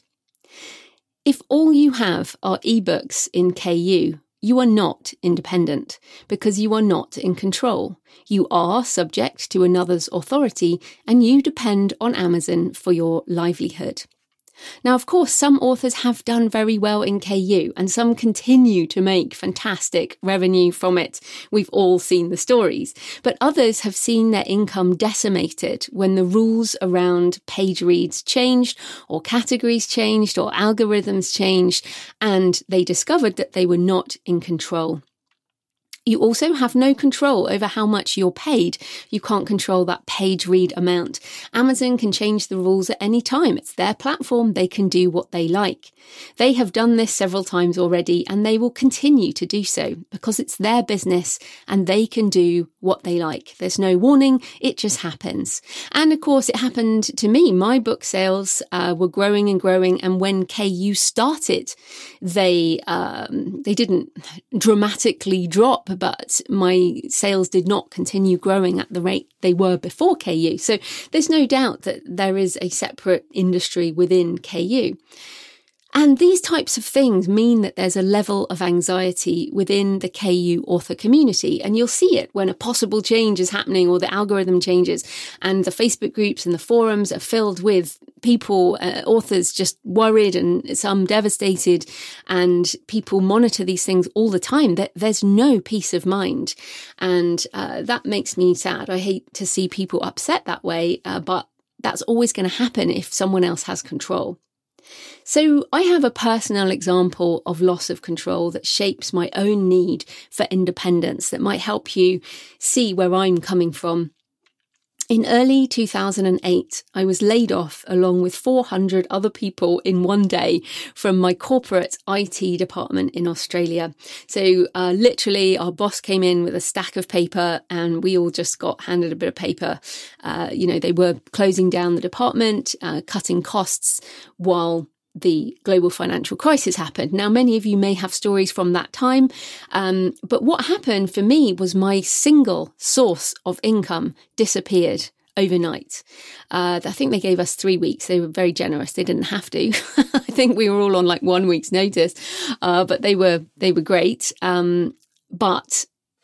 If all you have are ebooks in K U, you are not independent because you are not in control. You are subject to another's authority and you depend on Amazon for your livelihood. Now, of course, some authors have done very well in K U and some continue to make fantastic revenue from it. We've all seen the stories. But others have seen their income decimated when the rules around page reads changed or categories changed or algorithms changed and they discovered that they were not in control. You also have no control over how much you're paid. You can't control that page read amount. Amazon can change the rules at any time. It's their platform. They can do what they like. They have done this several times already and they will continue to do so because it's their business and they can do what they like. There's no warning. It just happens. And of course, it happened to me. My book sales uh, were growing and growing. And when K U started, they, um, they didn't dramatically drop, but my sales did not continue growing at the rate they were before K U. So there's no doubt that there is a separate industry within K U. And these types of things mean that there's a level of anxiety within the K U author community. And you'll see it when a possible change is happening or the algorithm changes and the Facebook groups and the forums are filled with people, uh, authors just worried and some devastated, and people monitor these things all the time. That there's no peace of mind. And uh, that makes me sad. I hate to see people upset that way, uh, but that's always going to happen if someone else has control. So I have a personal example of loss of control that shapes my own need for independence that might help you see where I'm coming from. In early two thousand eight, I was laid off along with four hundred other people in one day from my corporate I T department in Australia. So uh, literally our boss came in with a stack of paper and we all just got handed a bit of paper. Uh, you know, they were closing down the department, uh, cutting costs while the global financial crisis happened. Now, many of you may have stories from that time, um, but what happened for me was my single source of income disappeared overnight. Uh, I think they gave us three weeks. They were very generous. They didn't have to. I think we were all on like one week's notice, uh, but they were they were great. Um, but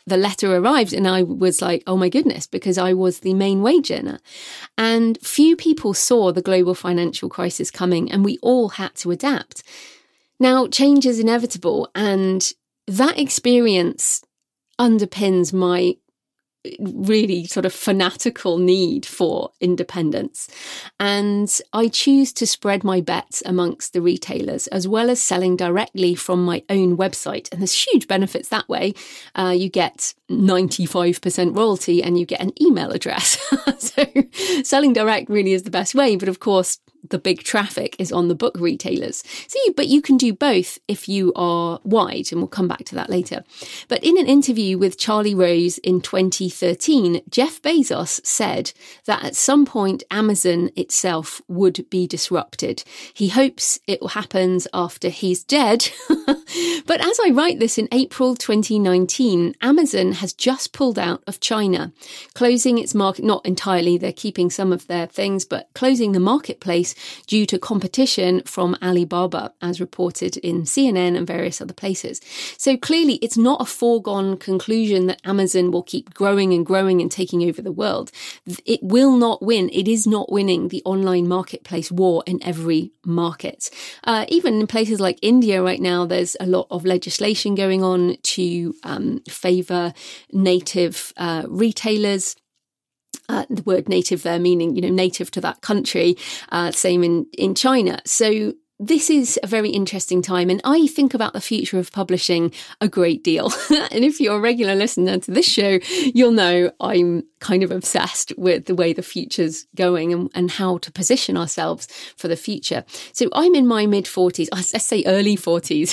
the letter arrived and I was like, oh my goodness, because I was the main wage earner. And few people saw the global financial crisis coming, and we all had to adapt. Now, change is inevitable, and that experience underpins my really sort of fanatical need for independence. And I choose to spread my bets amongst the retailers, as well as selling directly from my own website. And there's huge benefits that way. Uh, you get ninety-five percent royalty and you get an email address. So selling direct really is the best way. But of course, the big traffic is on the book retailers. So, you, but you can do both if you are wide, and we'll come back to that later. But in an interview with Charlie Rose in twenty thirteen, Jeff Bezos said that at some point Amazon itself would be disrupted. He hopes it happens after he's dead. But as I write this in April twenty nineteen, Amazon has just pulled out of China, closing its market, not entirely, they're keeping some of their things, but closing the marketplace due to competition from Alibaba, as reported in C N N and various other places. So clearly, it's not a foregone conclusion that Amazon will keep growing and growing and taking over the world. It will not win. It is not winning the online marketplace war in every market. Uh, even in places like India right now, there's a lot of legislation going on to um, favour native uh, retailers. Uh, the word native there meaning, you know, native to that country, uh, same in, in China. So this is a very interesting time, and I think about the future of publishing a great deal. And if you're a regular listener to this show, you'll know I'm kind of obsessed with the way the future's going and, and how to position ourselves for the future. So I'm in my mid-forties, let's say early forties.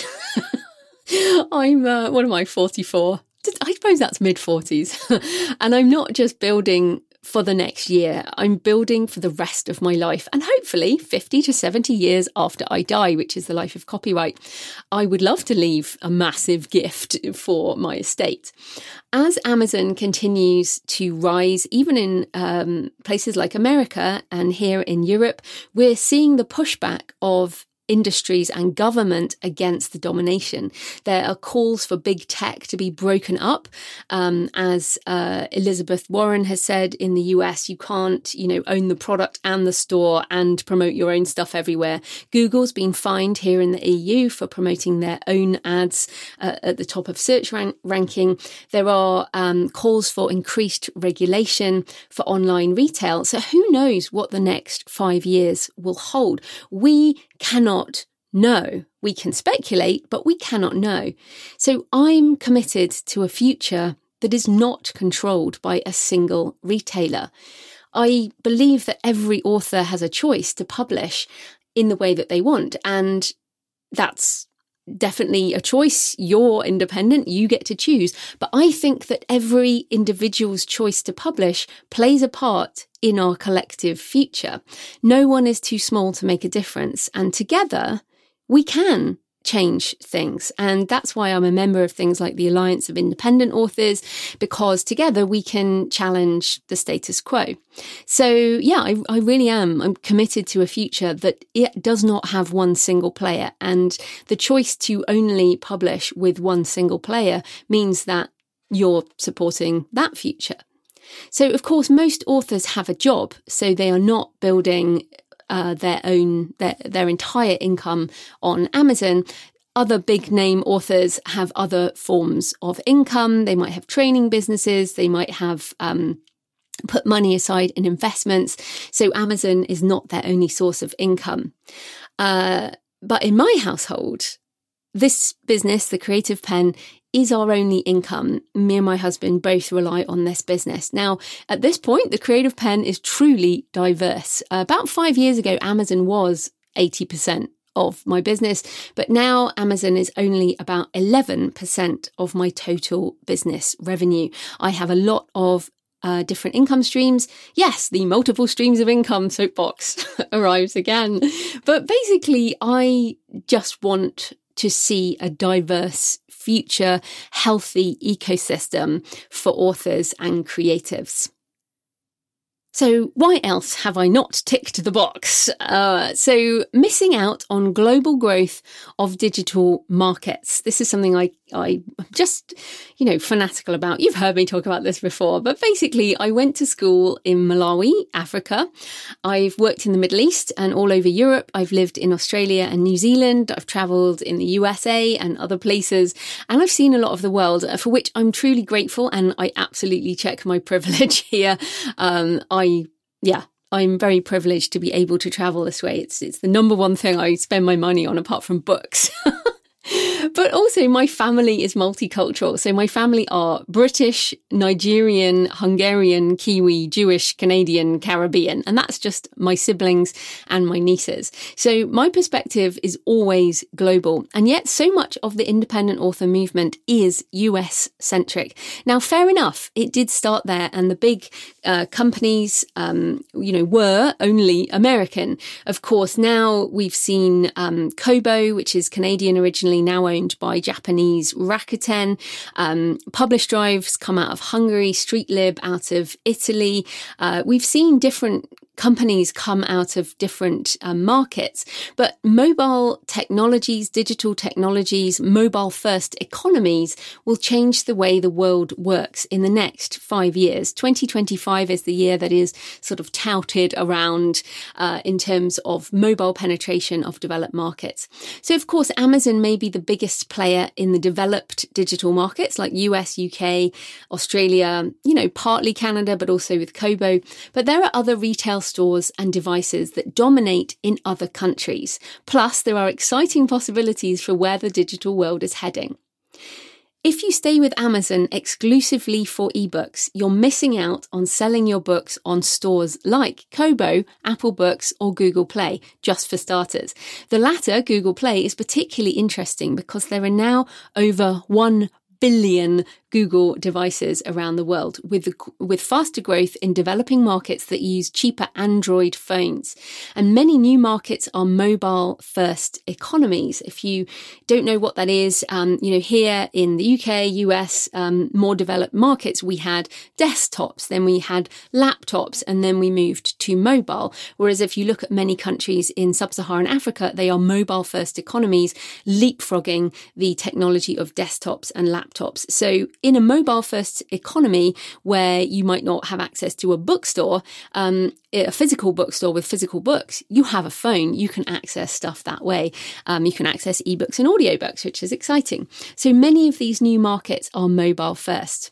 I'm, uh, what am I, forty-four? I suppose that's mid-forties. And I'm not just building for the next year. I'm building for the rest of my life, and hopefully fifty to seventy years after I die, which is the life of copyright. I would love to leave a massive gift for my estate. As Amazon continues to rise, even in um, places like America and here in Europe, we're seeing the pushback of industries and government against the domination. There are calls for big tech to be broken up. Um, as uh, Elizabeth Warren has said in the U S, you can't, you know, own the product and the store and promote your own stuff everywhere. Google's been fined here in the E U for promoting their own ads uh, at the top of search rank- ranking. There are um, calls for increased regulation for online retail. So who knows what the next five years will hold? We cannot know. We can speculate, but we cannot know. So I'm committed to a future that is not controlled by a single retailer. I believe that every author has a choice to publish in the way that they want, and that's definitely a choice. You're independent, you get to choose. But I think that every individual's choice to publish plays a part in our collective future. No one is too small to make a difference, and together we can change things. And that's why I'm a member of things like the Alliance of Independent Authors, because together we can challenge the status quo. So yeah, I, I really am. I'm committed to a future that it does not have one single player. And the choice to only publish with one single player means that you're supporting that future. So of course, most authors have a job, so they are not building Uh, their own, their, their entire income on Amazon. Other big name authors have other forms of income. They might have training businesses. They might have um, put money aside in investments. So Amazon is not their only source of income. Uh, but in my household, this business, the Creative Penn, is our only income. Me and my husband both rely on this business. Now, at this point, the Creative Penn is truly diverse. Uh, about five years ago, Amazon was eighty percent of my business, but now Amazon is only about eleven percent of my total business revenue. I have a lot of Uh, different income streams. Yes, the multiple streams of income soapbox arrives again. But basically, I just want to see a diverse, future, healthy ecosystem for authors and creatives. So why else have I not ticked the box? Uh, so missing out on global growth of digital markets. This is something I, I just, you know, fanatical about. You've heard me talk about this before, but basically I went to school in Malawi, Africa. I've worked in the Middle East and all over Europe. I've lived in Australia and New Zealand. I've travelled in the U S A and other places, and I've seen a lot of the world, for which I'm truly grateful, and I absolutely check my privilege here. Um, I Yeah, I'm very privileged to be able to travel this way. It's it's the number one thing I spend my money on apart from books. But also my family is multicultural. So my family are British, Nigerian, Hungarian, Kiwi, Jewish, Canadian, Caribbean. And that's just my siblings and my nieces. So my perspective is always global. And yet so much of the independent author movement is U S centric. Now, fair enough, it did start there, and the big uh, companies, um, you know, were only American. Of course, now we've seen um, Kobo, which is Canadian originally, now owned by Japanese Rakuten. Um, Publish Drive's come out of Hungary, Streetlib out of Italy. Uh, we've seen different companies come out of different um, markets, but mobile technologies, digital technologies, mobile first economies will change the way the world works in the next five years. twenty twenty-five is the year that is sort of touted around uh, in terms of mobile penetration of developed markets. So of course, Amazon may be the biggest player in the developed digital markets like U S, U K, Australia, you know, partly Canada, but also with Kobo. But there are other retail stores and devices that dominate in other countries. Plus, there are exciting possibilities for where the digital world is heading. If you stay with Amazon exclusively for ebooks, you're missing out on selling your books on stores like Kobo, Apple Books, or Google Play, just for starters. The latter, Google Play, is particularly interesting because there are now over one billion Google devices around the world, with the, with faster growth in developing markets that use cheaper Android phones. And many new markets are mobile first economies. If you don't know what that is, um, you know, here in the U K, U S, um, more developed markets, we had desktops, then we had laptops, and then we moved to mobile. Whereas if you look at many countries in sub-Saharan Africa, they are mobile first economies, leapfrogging the technology of desktops and laptops. So in a mobile first economy where you might not have access to a bookstore, um, a physical bookstore with physical books, you have a phone, you can access stuff that way. Um, you can access ebooks and audiobooks, which is exciting. So many of these new markets are mobile first.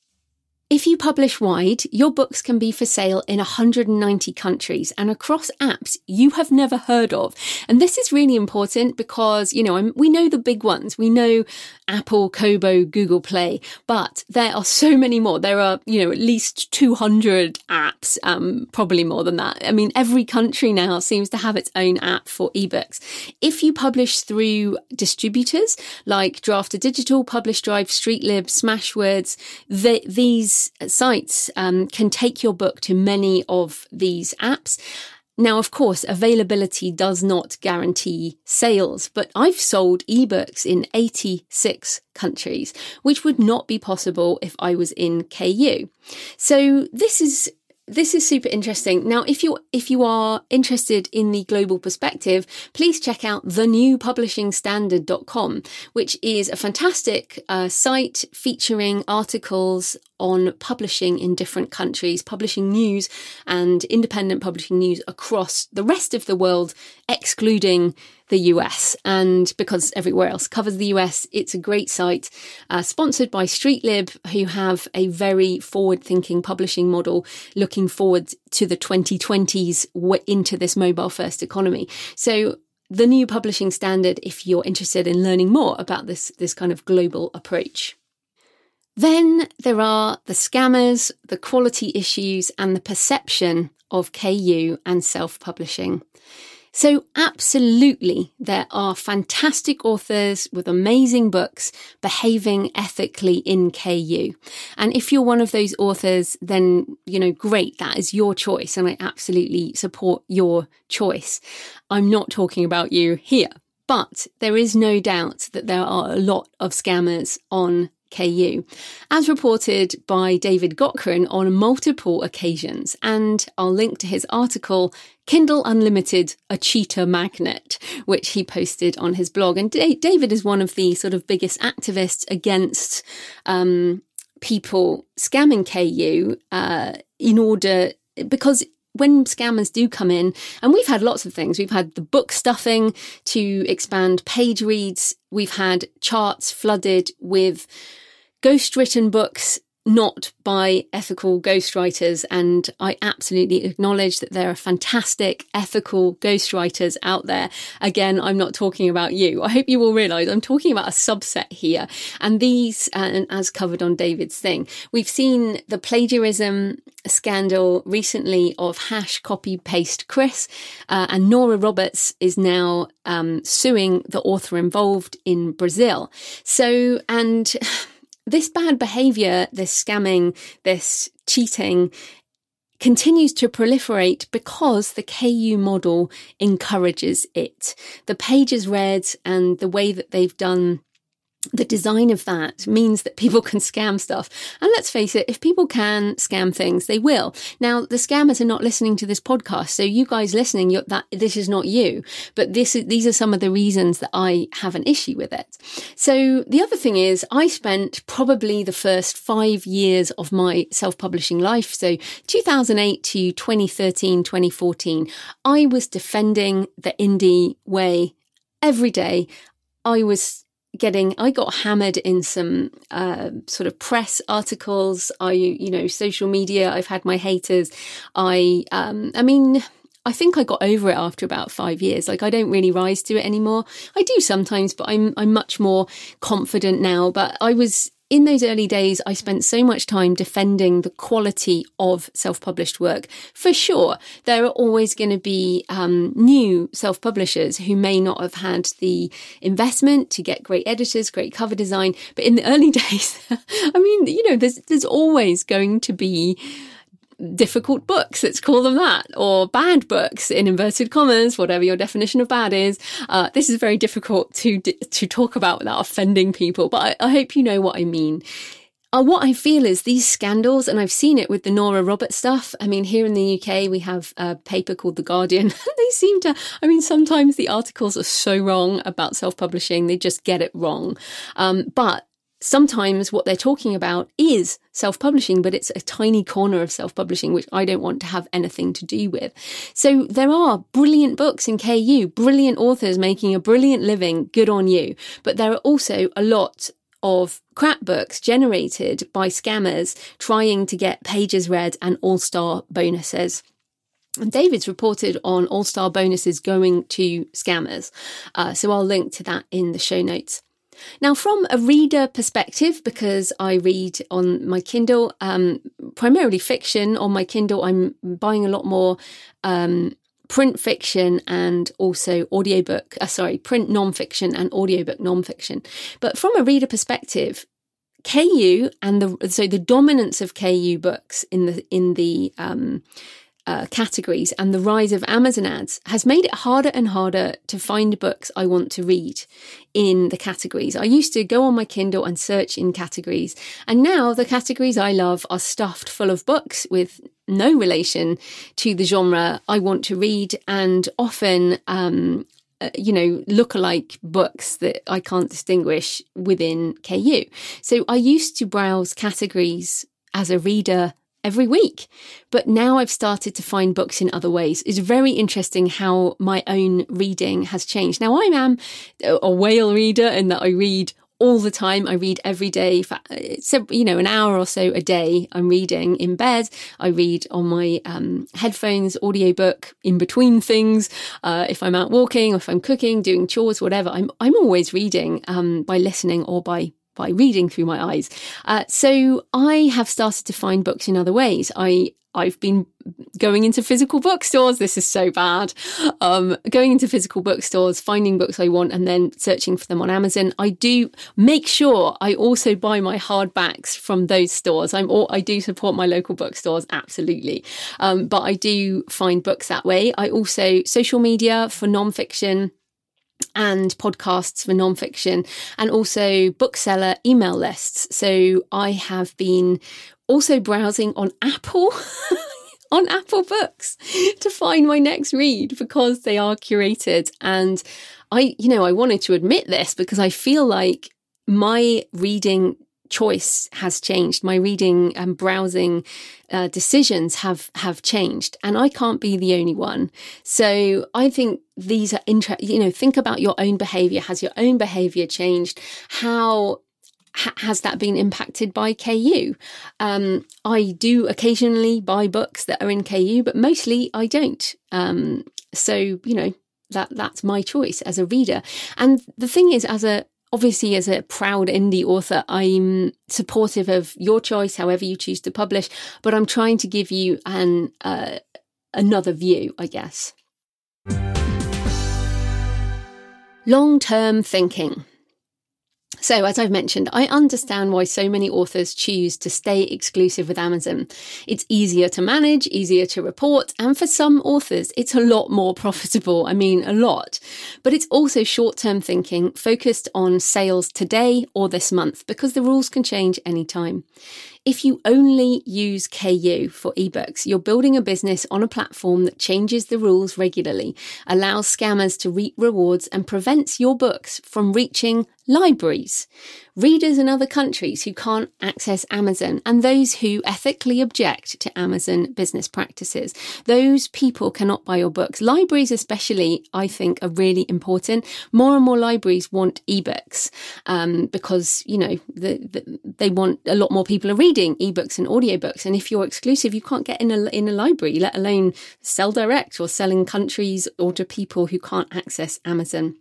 If you publish wide, your books can be for sale in one hundred ninety countries and across apps you have never heard of. And this is really important because, you know, we know the big ones. We know Apple, Kobo, Google Play, but there are so many more. There are, you know, at least two hundred apps, um, probably more than that. I mean, every country now seems to have its own app for ebooks. If you publish through distributors like Drafter Digital, Publish Drive, Streetlib, Smashwords, the, these sites um, can take your book to many of these apps. Now, of course, availability does not guarantee sales, but I've sold ebooks in eighty-six countries, which would not be possible if I was in K U. So this is This is super interesting. Now, if you if you are interested in the global perspective, please check out the new publishing standard dot com, which is a fantastic uh, site featuring articles on publishing in different countries, publishing news and independent publishing news across the rest of the world, excluding the U S. And because everywhere else covers the U S, it's a great site, uh, sponsored by Streetlib, who have a very forward-thinking publishing model, looking forward to the twenty twenties into this mobile-first economy. So the new publishing standard, if you're interested in learning more about this, this kind of global approach. Then there are the scammers, the quality issues, and the perception of K U and self-publishing. So absolutely, there are fantastic authors with amazing books behaving ethically in K U. And if you're one of those authors, then, you know, great, that is your choice. And I absolutely support your choice. I'm not talking about you here. But there is no doubt that there are a lot of scammers on K U, as reported by David Gaughran on multiple occasions. And I'll link to his article, Kindle Unlimited, a Cheater Magnet, which he posted on his blog. And D- David is one of the sort of biggest activists against um, people scamming K U uh, in order, because when scammers do come in, and we've had lots of things, we've had the book stuffing to expand page reads, we've had charts flooded with ghost-written books not by ethical ghostwriters, and I absolutely acknowledge that there are fantastic ethical ghostwriters out there. Again, I'm not talking about you. I hope you will realise I'm talking about a subset here. And these, and as covered on David's thing, we've seen the plagiarism scandal recently of hash copy paste Chris, uh, and Nora Roberts is now um, suing the author involved in Brazil. So, and this bad behaviour, this scamming, this cheating continues to proliferate because the K U model encourages it. The pages read and the way that they've done the design of that means that people can scam stuff. And let's face it, if people can scam things, they will. Now, the scammers are not listening to this podcast, so you guys listening, you're, that this is not you. But this is, these are some of the reasons that I have an issue with it. So the other thing is, I spent probably the first five years of my self-publishing life, so two thousand eight to twenty thirteen, twenty fourteen, I was defending the indie way every day. I was getting, I got hammered in some uh, sort of press articles. I, you know, social media, I've had my haters. I, um, I mean, I think I got over it after about five years. Like, I don't really rise to it anymore. I do sometimes, but I'm, I'm much more confident now. But I was, in those early days, I spent so much time defending the quality of self-published work. For sure, there are always going to be um, new self-publishers who may not have had the investment to get great editors, great cover design. But in the early days, I mean, you know, there's there's always going to be difficult books, let's call them that, or bad books in inverted commas, whatever your definition of bad is. Uh, this is very difficult to to talk about without offending people, but I, I hope you know what I mean. Uh, what I feel is these scandals, and I've seen it with the Nora Roberts stuff. I mean, here in the U K, we have a paper called The Guardian. They seem to, I mean, sometimes the articles are so wrong about self-publishing, they just get it wrong. Um, but sometimes what they're talking about is self-publishing, but it's a tiny corner of self-publishing, which I don't want to have anything to do with. So there are brilliant books in K U, brilliant authors making a brilliant living, good on you. But there are also a lot of crap books generated by scammers trying to get pages read and all-star bonuses. And David's reported on all-star bonuses going to scammers. Uh, so I'll link to that in the show notes. Now, from a reader perspective, because I read on my Kindle, um, primarily fiction on my Kindle, I'm buying a lot more um, print fiction and also audiobook, uh, sorry, print non-fiction and audiobook non-fiction. But from a reader perspective, K U and the so the dominance of K U books in the in the um, Uh, categories and the rise of Amazon ads has made it harder and harder to find books I want to read in the categories. I used to go on my Kindle and search in categories, and now the categories I love are stuffed full of books with no relation to the genre I want to read, and often um, uh, you know, lookalike books that I can't distinguish within K U. So I used to browse categories as a reader every week. But now I've started to find books in other ways. It's very interesting how my own reading has changed. Now, I am a whale reader in that I read all the time. I read every day. So, you know, an hour or so a day I'm reading in bed. I read on my um, headphones, audiobook, in between things. Uh, if I'm out walking, or if I'm cooking, doing chores, whatever, I'm I'm always reading um, by listening or by by reading through my eyes. Uh, so I have started to find books in other ways. I, I've been going into physical bookstores. This is so bad. Um, going into physical bookstores, finding books I want, and then searching for them on Amazon. I do make sure I also buy my hardbacks from those stores. I'm all, I do support my local bookstores, absolutely. Um, but I do find books that way. I also, social media for nonfiction. and podcasts for nonfiction, and also bookseller email lists. So I have been also browsing on Apple, on Apple Books to find my next read because they are curated. And I, you know, I wanted to admit this because I feel like my reading choice has changed. My reading and browsing uh, decisions have have changed, and I can't be the only one. So I think these are inter- you know, think about your own behavior. Has your own behavior changed? How ha- has that been impacted by K U? Um, I do occasionally buy books that are in K U, but mostly I don't. Um, so, you know, that that's my choice as a reader. And the thing is, as a Obviously, as a proud indie author, I'm supportive of your choice, however you choose to publish, but I'm trying to give you an uh, another view, I guess. Long-term thinking. So, as I've mentioned, I understand why so many authors choose to stay exclusive with Amazon. It's easier to manage, easier to report, and for some authors, it's a lot more profitable. I mean, a lot. But it's also short-term thinking focused on sales today or this month because the rules can change anytime. If you only use K U for ebooks, you're building a business on a platform that changes the rules regularly, allows scammers to reap rewards, and prevents your books from reaching libraries, readers in other countries who can't access Amazon, and those who ethically object to Amazon business practices. Those people cannot buy your books. Libraries especially, I think, are really important. More and more libraries want ebooks um, because, you know, the, the, they want a lot more people are reading ebooks and audiobooks. And if you're exclusive, you can't get in a, in a library, let alone sell direct or sell in countries or to people who can't access Amazon.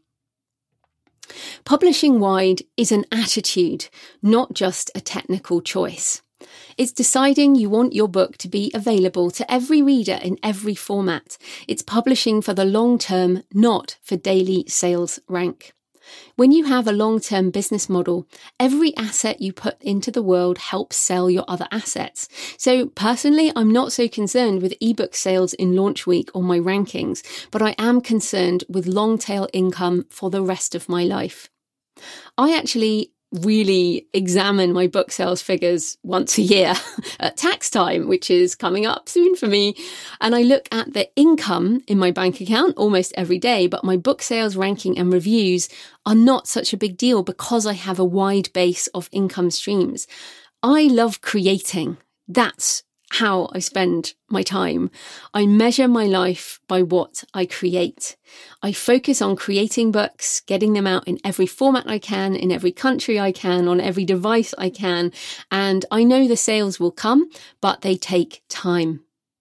Publishing wide is an attitude, not just a technical choice. It's deciding you want your book to be available to every reader in every format. It's publishing for the long term, not for daily sales rank. When you have a long-term business model, every asset you put into the world helps sell your other assets. So personally, I'm not so concerned with ebook sales in launch week or my rankings, but I am concerned with long-tail income for the rest of my life. I actually really examine my book sales figures once a year at tax time, which is coming up soon for me. And I look at the income in my bank account almost every day, but my book sales ranking and reviews are not such a big deal because I have a wide base of income streams. I love creating. That's how I spend my time. I measure my life by what I create. I focus on creating books, getting them out in every format I can, in every country I can, on every device I can. And I know the sales will come, but they take time.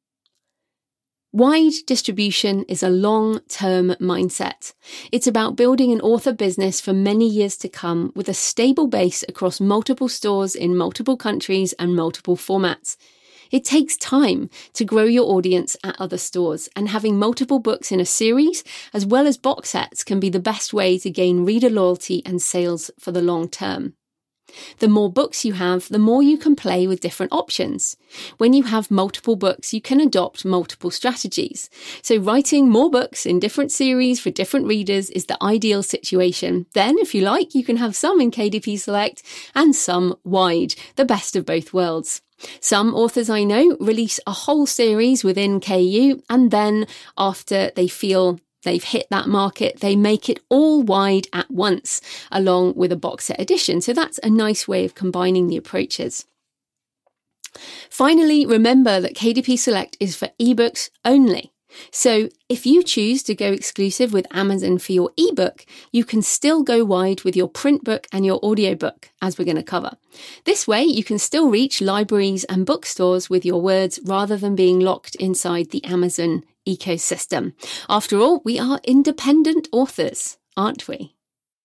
Wide distribution is a long-term mindset. It's about building an author business for many years to come with a stable base across multiple stores in multiple countries and multiple formats. It takes time to grow your audience at other stores, and having multiple books in a series, as well as box sets, can be the best way to gain reader loyalty and sales for the long term. The more books you have, the more you can play with different options. When you have multiple books, you can adopt multiple strategies. So writing more books in different series for different readers is the ideal situation. Then, if you like, you can have some in K D P Select and some wide, the best of both worlds. Some authors I know release a whole series within K U, and then after they feel they've hit that market, they make it all wide at once, along with a box set edition. So that's a nice way of combining the approaches. Finally, remember that K D P Select is for ebooks only. So if you choose to go exclusive with Amazon for your ebook, you can still go wide with your print book and your audiobook, as we're going to cover. This way, you can still reach libraries and bookstores with your words rather than being locked inside the Amazon ecosystem. After all, we are independent authors, aren't we?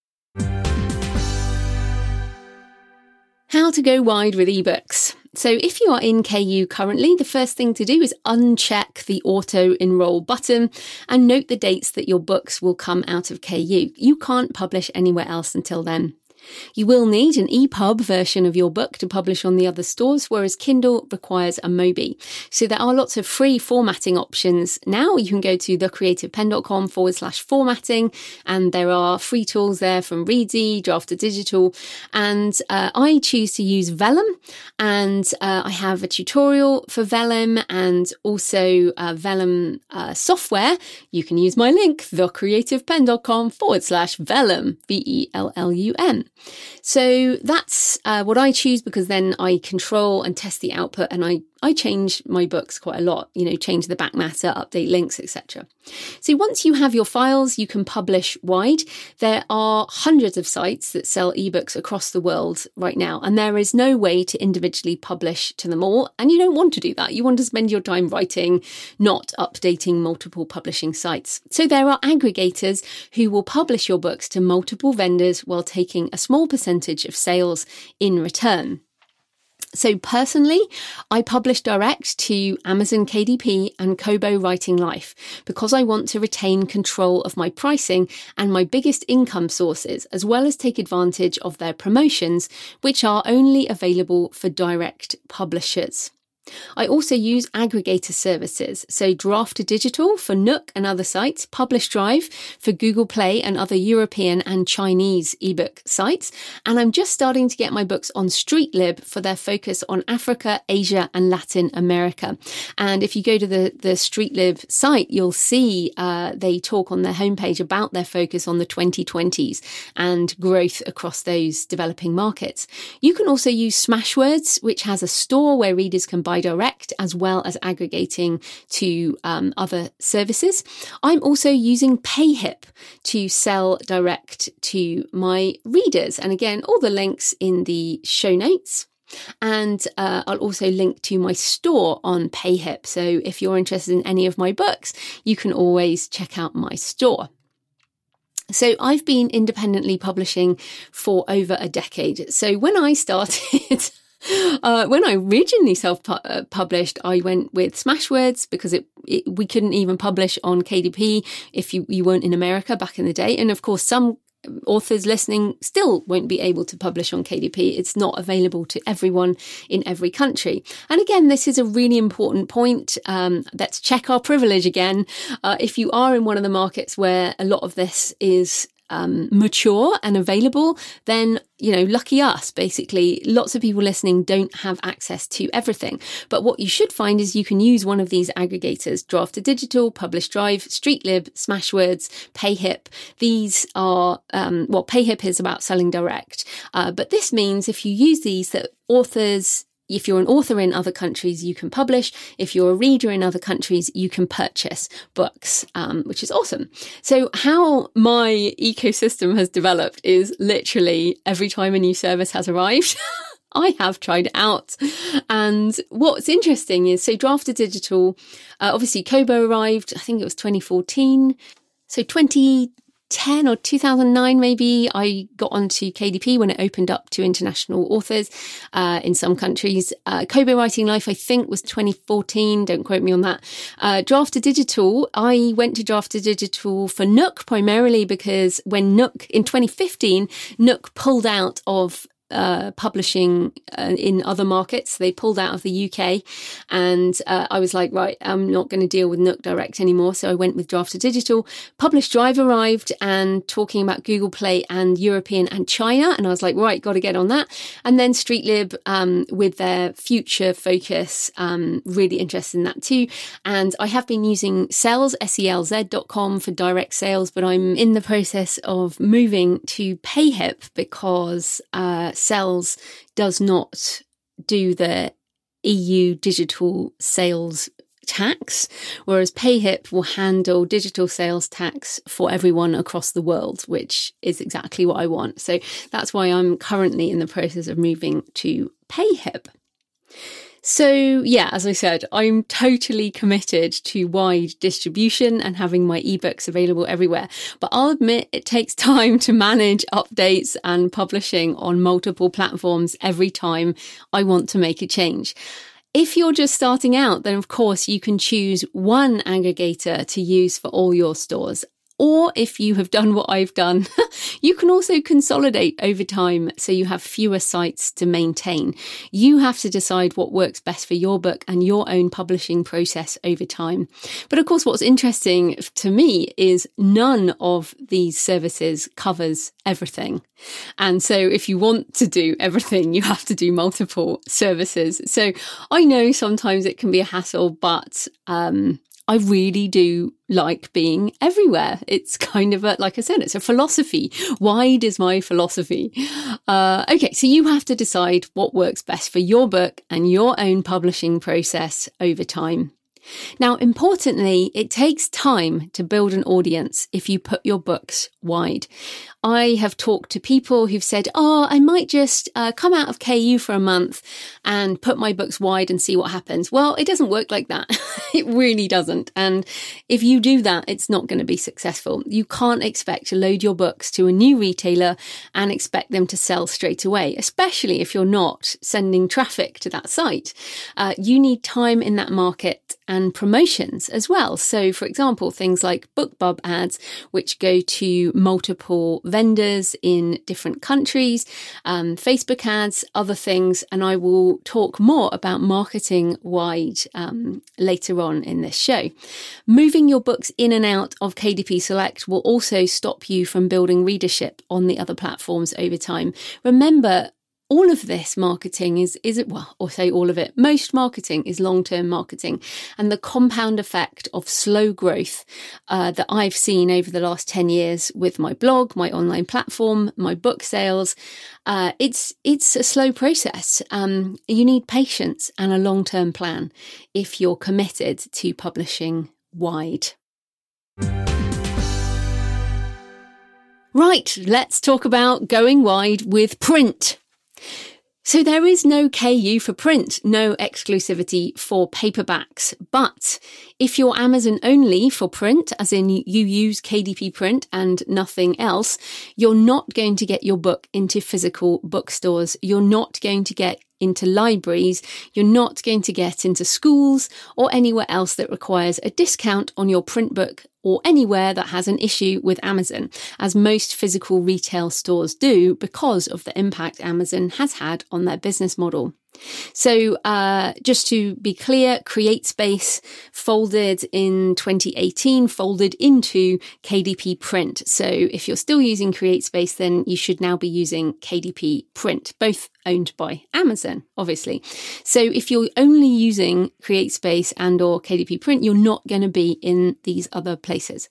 How to go wide with ebooks. So if you are in K U currently, the first thing to do is uncheck the auto enroll button and note the dates that your books will come out of K U. You can't publish anywhere else until then. You will need an E P U B version of your book to publish on the other stores, whereas Kindle requires a Mobi. So there are lots of free formatting options now. You can go to thecreativepenn.com forward slash formatting, and there are free tools there from Reedsy, Draft2Digital, and uh, I choose to use Vellum, and uh, I have a tutorial for Vellum and also uh, Vellum uh, software. You can use my link, thecreativepenn.com forward slash Vellum, V E L L U M. So that's uh, what I choose, because then I control and test the output, and I, I change my books quite a lot, you know, change the back matter, update links, et cetera. So once you have your files, you can publish wide. There are hundreds of sites that sell ebooks across the world right now, and there is no way to individually publish to them all. And you don't want to do that. You want to spend your time writing, not updating multiple publishing sites. So there are aggregators who will publish your books to multiple vendors while taking a small percentage of sales in return. So personally, I publish direct to Amazon K D P and Kobo Writing Life because I want to retain control of my pricing and my biggest income sources, as well as take advantage of their promotions, which are only available for direct publishers. I also use aggregator services, so Draft2Digital for Nook and other sites, PublishDrive for Google Play and other European and Chinese ebook sites, and I'm just starting to get my books on StreetLib for their focus on Africa, Asia and Latin America. And if you go to the, the StreetLib site, you'll see uh, they talk on their homepage about their focus on the twenty twenties and growth across those developing markets. You can also use Smashwords, which has a store where readers can buy direct, as well as aggregating to um, other services. I'm also using PayHip to sell direct to my readers. And again, all the links in the show notes. And uh, I'll also link to my store on PayHip. So if you're interested in any of my books, you can always check out my store. So I've been independently publishing for over a decade. So when I started... Uh, when I originally self-published, I went with Smashwords because it, it we couldn't even publish on K D P if you, you weren't in America back in the day. And of course, some authors listening still won't be able to publish on K D P. It's not available to everyone in every country. And again, this is a really important point. Um, let's check our privilege again. Uh, if you are in one of the markets where a lot of this is Um, mature and available, then, you know, lucky us, basically. Lots of people listening don't have access to everything. But what you should find is you can use one of these aggregators: Draft2Digital, PublishDrive, StreetLib, Smashwords, PayHip. These are, um, well, PayHip is about selling direct. Uh, but this means if you use these, that authors, if you're an author in other countries, you can publish. If you're a reader in other countries, you can purchase books, um, which is awesome. So how my ecosystem has developed is literally every time a new service has arrived, I have tried it out. And what's interesting is, so Draft2Digital, uh, obviously Kobo arrived, I think it was twenty fourteen. So twenty ten or two thousand nine, maybe, I got onto K D P when it opened up to international authors uh, in some countries. Uh, Kobo Writing Life, I think, was twenty fourteen. Don't quote me on that. Uh, Draft2Digital, I went to Draft2Digital for Nook primarily because when Nook, in twenty fifteen, Nook pulled out of Uh, publishing uh, in other markets. They pulled out of the U K, and uh, I was like, right, I'm not going to deal with Nook Direct anymore. So I went with Draft2Digital. PublishDrive arrived and talking about Google Play and European and China. And I was like, right, got to get on that. And then StreetLib um, with their future focus, um, really interested in that too. And I have been using Selz, S E L Z dot com for direct sales, but I'm in the process of moving to PayHip because uh, Selz does not do the E U digital sales tax, whereas PayHip will handle digital sales tax for everyone across the world, which is exactly what I want. So that's why I'm currently in the process of moving to PayHip. So yeah, as I said, I'm totally committed to wide distribution and having my ebooks available everywhere. But I'll admit it takes time to manage updates and publishing on multiple platforms every time I want to make a change. If you're just starting out, then of course you can choose one aggregator to use for all your stores. Or if you have done what I've done, you can also consolidate over time so you have fewer sites to maintain. You have to decide what works best for your book and your own publishing process over time. But of course, what's interesting to me is none of these services covers everything. And so if you want to do everything, you have to do multiple services. So I know sometimes it can be a hassle, but um, I really do like being everywhere. It's kind of a, like I said, it's a philosophy. Wide is my philosophy. Uh, okay, so you have to decide what works best for your book and your own publishing process over time. Now, importantly, it takes time to build an audience if you put your books wide. I have talked to people who've said, oh, I might just uh, come out of K U for a month and put my books wide and see what happens. Well, it doesn't work like that. It really doesn't. And if you do that, it's not going to be successful. You can't expect to load your books to a new retailer and expect them to sell straight away, especially if you're not sending traffic to that site. Uh, you need time in that market and promotions as well. So, for example, things like BookBub ads, which go to multiple vendors in different countries, um, Facebook ads, other things. And I will talk more about marketing wide um, later on in this show. Moving your books in and out of K D P Select will also stop you from building readership on the other platforms over time. Remember, all of this marketing is, is it, well, or say all of it, most marketing is long-term marketing, and the compound effect of slow growth uh, that I've seen over the last ten years with my blog, my online platform, my book sales, uh, it's, it's a slow process. Um, you need patience and a long-term plan if you're committed to publishing wide. Right, let's talk about going wide with print. So there is no K U for print, no exclusivity for paperbacks. But if you're Amazon only for print, as in you use K D P print and nothing else, you're not going to get your book into physical bookstores. You're not going to get into libraries. You're not going to get into schools or anywhere else that requires a discount on your print book, or anywhere that has an issue with Amazon, as most physical retail stores do because of the impact Amazon has had on their business model. So uh, just to be clear, CreateSpace folded in twenty eighteen, folded into K D P Print. So if you're still using CreateSpace, then you should now be using K D P Print, both owned by Amazon, obviously. So if you're only using CreateSpace and or K D P Print, you're not going to be in these other places.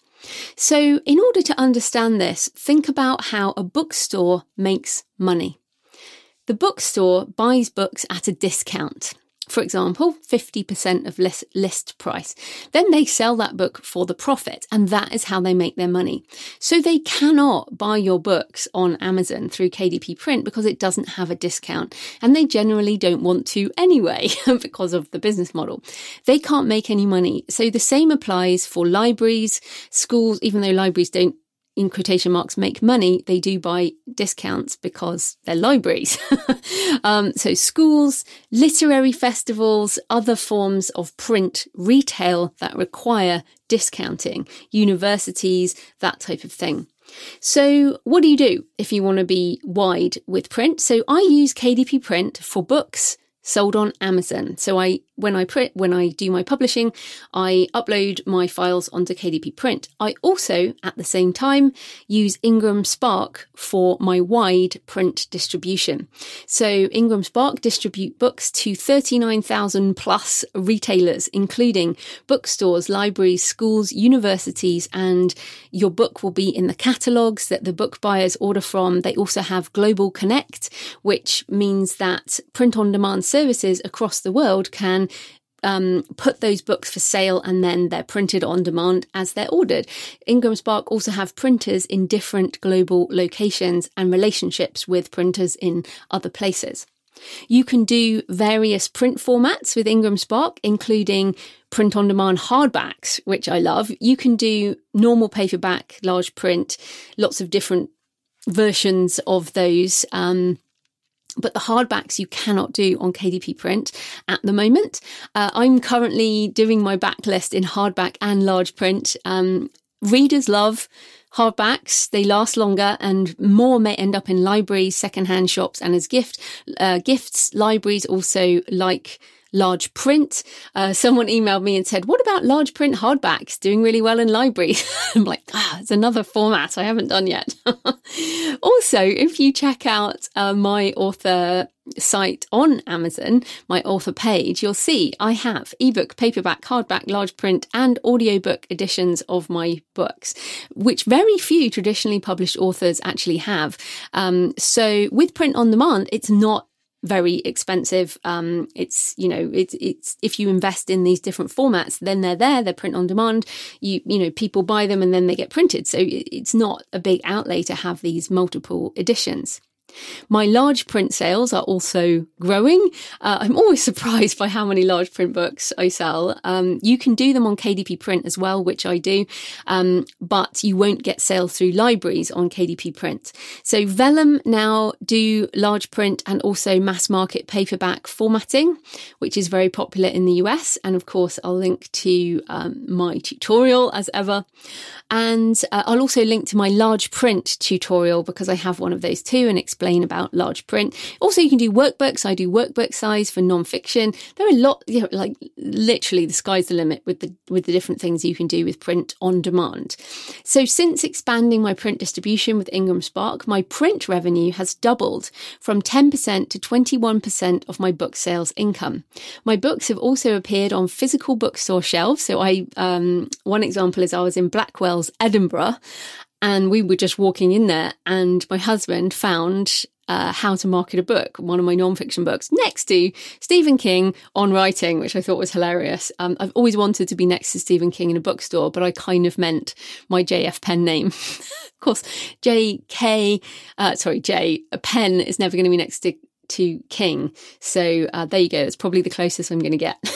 So in order to understand this, think about how a bookstore makes money. The bookstore buys books at a discount, for example, fifty percent of list, list price. Then they sell that book for the profit, and that is how they make their money. So they cannot buy your books on Amazon through K D P Print because it doesn't have a discount, and they generally don't want to anyway because of the business model. They can't make any money. So the same applies for libraries, schools, even though libraries don't, in quotation marks, make money, they do buy discounts because they're libraries. um, so schools, literary festivals, other forms of print retail that require discounting, universities, that type of thing. So what do you do if you want to be wide with print? So I use K D P Print for books sold on Amazon. So I, when I print, when I do my publishing, I upload my files onto K D P Print. I also, at the same time, use Ingram Spark for my wide print distribution. So Ingram Spark distribute books to thirty-nine thousand plus retailers, including bookstores, libraries, schools, universities, and your book will be in the catalogues that the book buyers order from. They also have Global Connect, which means that print-on-demand services across the world can um, put those books for sale, and then they're printed on demand as they're ordered. Ingram Spark also have printers in different global locations and relationships with printers in other places. You can do various print formats with Ingram Spark, including print-on-demand hardbacks, which I love. You can do normal paperback, large print, lots of different versions of those. Um, But the hardbacks you cannot do on K D P Print at the moment. Uh, I'm currently doing my backlist in hardback and large print. Um, readers love hardbacks. They last longer, and more may end up in libraries, secondhand shops, and as gift uh, gifts. Libraries also like large print. Uh, someone emailed me and said, what about large print hardbacks doing really well in libraries? I'm like, ah, it's another format I haven't done yet. Also, if you check out uh, my author site on Amazon, my author page, you'll see I have ebook, paperback, hardback, large print, and audiobook editions of my books, which very few traditionally published authors actually have. Um, so with print on demand, it's not very expensive. Um, it's, you know, it's, it's, if you invest in these different formats, then they're there, they're print on demand. You, you know, people buy them and then they get printed. So it's not a big outlay to have these multiple editions. My large print sales are also growing. Uh, I'm always surprised by how many large print books I sell. Um, you can do them on K D P Print as well, which I do, um, but you won't get sales through libraries on K D P Print. So Vellum now do large print and also mass market paperback formatting, which is very popular in the U S. And of course, I'll link to um, my tutorial as ever. And uh, I'll also link to my large print tutorial because I have one of those too and explain about large print. Also, you can do workbooks. I do workbook size for non-fiction. There are a lot, you know, like literally the sky's the limit with the with the different things you can do with print on demand. So since expanding my print distribution with Ingram Spark, my print revenue has doubled from ten percent to twenty-one percent of my book sales income. My books have also appeared on physical bookstore shelves. So I, um, one example is I was in Blackwell's Edinburgh, and we were just walking in there, and my husband found uh, How to Market a Book, one of my non-fiction books, next to Stephen King on writing, which I thought was hilarious. Um, I've always wanted to be next to Stephen King in a bookstore, but I kind of meant my J F pen name. Of course, J K, uh, sorry, J, a pen is never going to be next to, to King. So uh, there you go. It's probably the closest I'm going to get.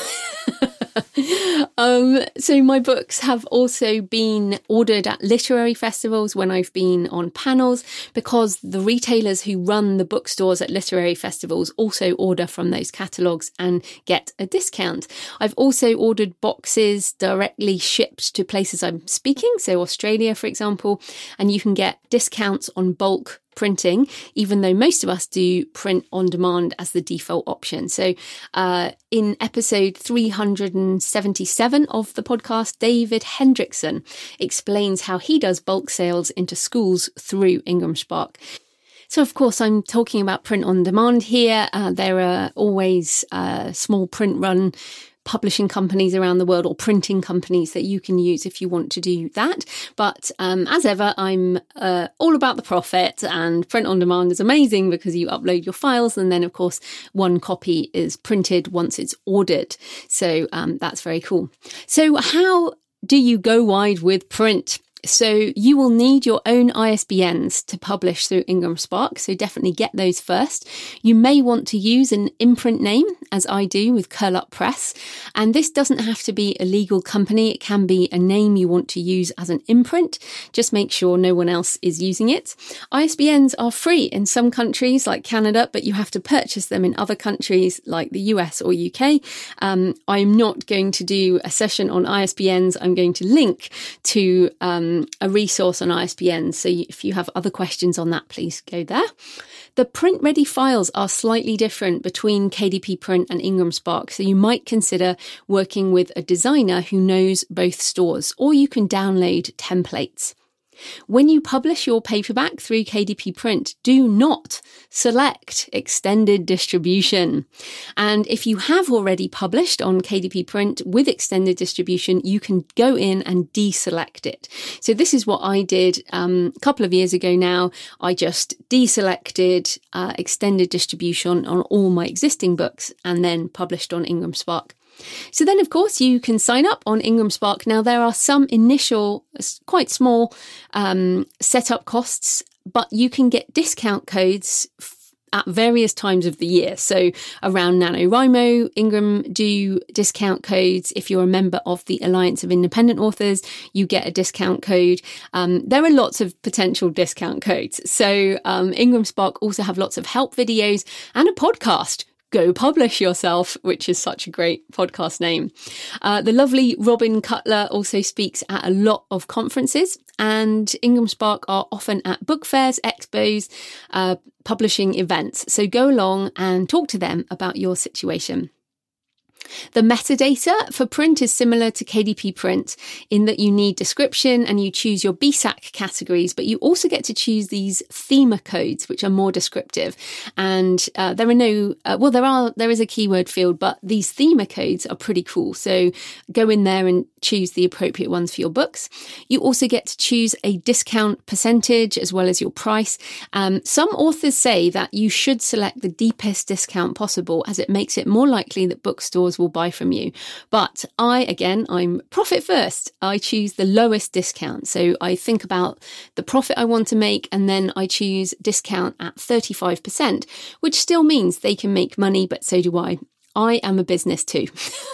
Um, so my books have also been ordered at literary festivals when I've been on panels, because the retailers who run the bookstores at literary festivals also order from those catalogues and get a discount. I've also ordered boxes directly shipped to places I'm speaking, so Australia, for example, and you can get discounts on bulk printing, even though most of us do print on demand as the default option. So uh, in episode three hundred seventy-seven of the podcast, David Hendrickson explains how he does bulk sales into schools through Ingram Spark. So, of course, I'm talking about print on demand here. Uh, there are always uh, small print run publishing companies around the world, or printing companies that you can use if you want to do that. But um, as ever, I'm uh, all about the profit, and print on demand is amazing because you upload your files and then, of course, one copy is printed once it's ordered. So um, that's very cool. So how do you go wide with print? So you will need your own I S B Ns to publish through Ingram Spark, so definitely get those first. You may want to use an imprint name, as I do with Curl Up Press, and this doesn't have to be a legal company. It can be a name you want to use as an imprint. Just make sure no one else is using it. I S B Ns are free in some countries like Canada, but you have to purchase them in other countries like the U S or U K. Um, I'm not going to do a session on I S B Ns. I'm going to link to um, a resource on I S B Ns. So if you have other questions on that, please go there. The print ready files are slightly different between K D P Print and Ingram Spark. So you might consider working with a designer who knows both stores, or you can download templates. When you publish your paperback through K D P Print, do not select extended distribution. And if you have already published on K D P Print with extended distribution, you can go in and deselect it. So this is what I did um, a couple of years ago now. I just deselected uh, extended distribution on all my existing books and then published on Ingram Spark. So then, of course, you can sign up on Ingram Spark. Now, there are some initial, quite small um, setup costs, but you can get discount codes f- at various times of the year. So around NaNoWriMo, Ingram do discount codes. If you're a member of the Alliance of Independent Authors, you get a discount code. Um, there are lots of potential discount codes. So um, Ingram Spark also have lots of help videos and a podcast Go Publish Yourself, which is such a great podcast name. Uh, the lovely Robin Cutler also speaks at a lot of conferences, and Ingram Spark are often at book fairs, expos, uh, publishing events. So go along and talk to them about your situation. The metadata for print is similar to K D P Print in that you need description and you choose your B S A C categories, but you also get to choose these theme codes, which are more descriptive. And uh, there are no, uh, well, there are, there is a keyword field, but these theme codes are pretty cool. So go in there and choose the appropriate ones for your books. You also get to choose a discount percentage as well as your price. Um, some authors say that you should select the deepest discount possible, as it makes it more likely that bookstores will buy from you. But I, again, I'm profit first. I choose the lowest discount. So I think about the profit I want to make, and then I choose discount at thirty-five percent, which still means they can make money, but so do I. I am a business too.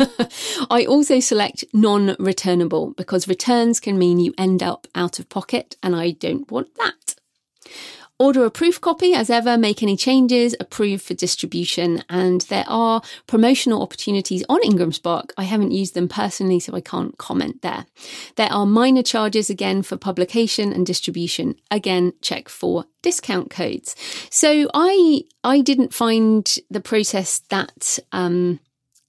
I also select non-returnable because returns can mean you end up out of pocket, and I don't want that. Order a proof copy as ever, make any changes, approve for distribution, and there are promotional opportunities on Ingram Spark. I haven't used them personally, so I can't comment there. There are minor charges again for publication and distribution. Again, check for discount codes. So I I didn't find the process that um,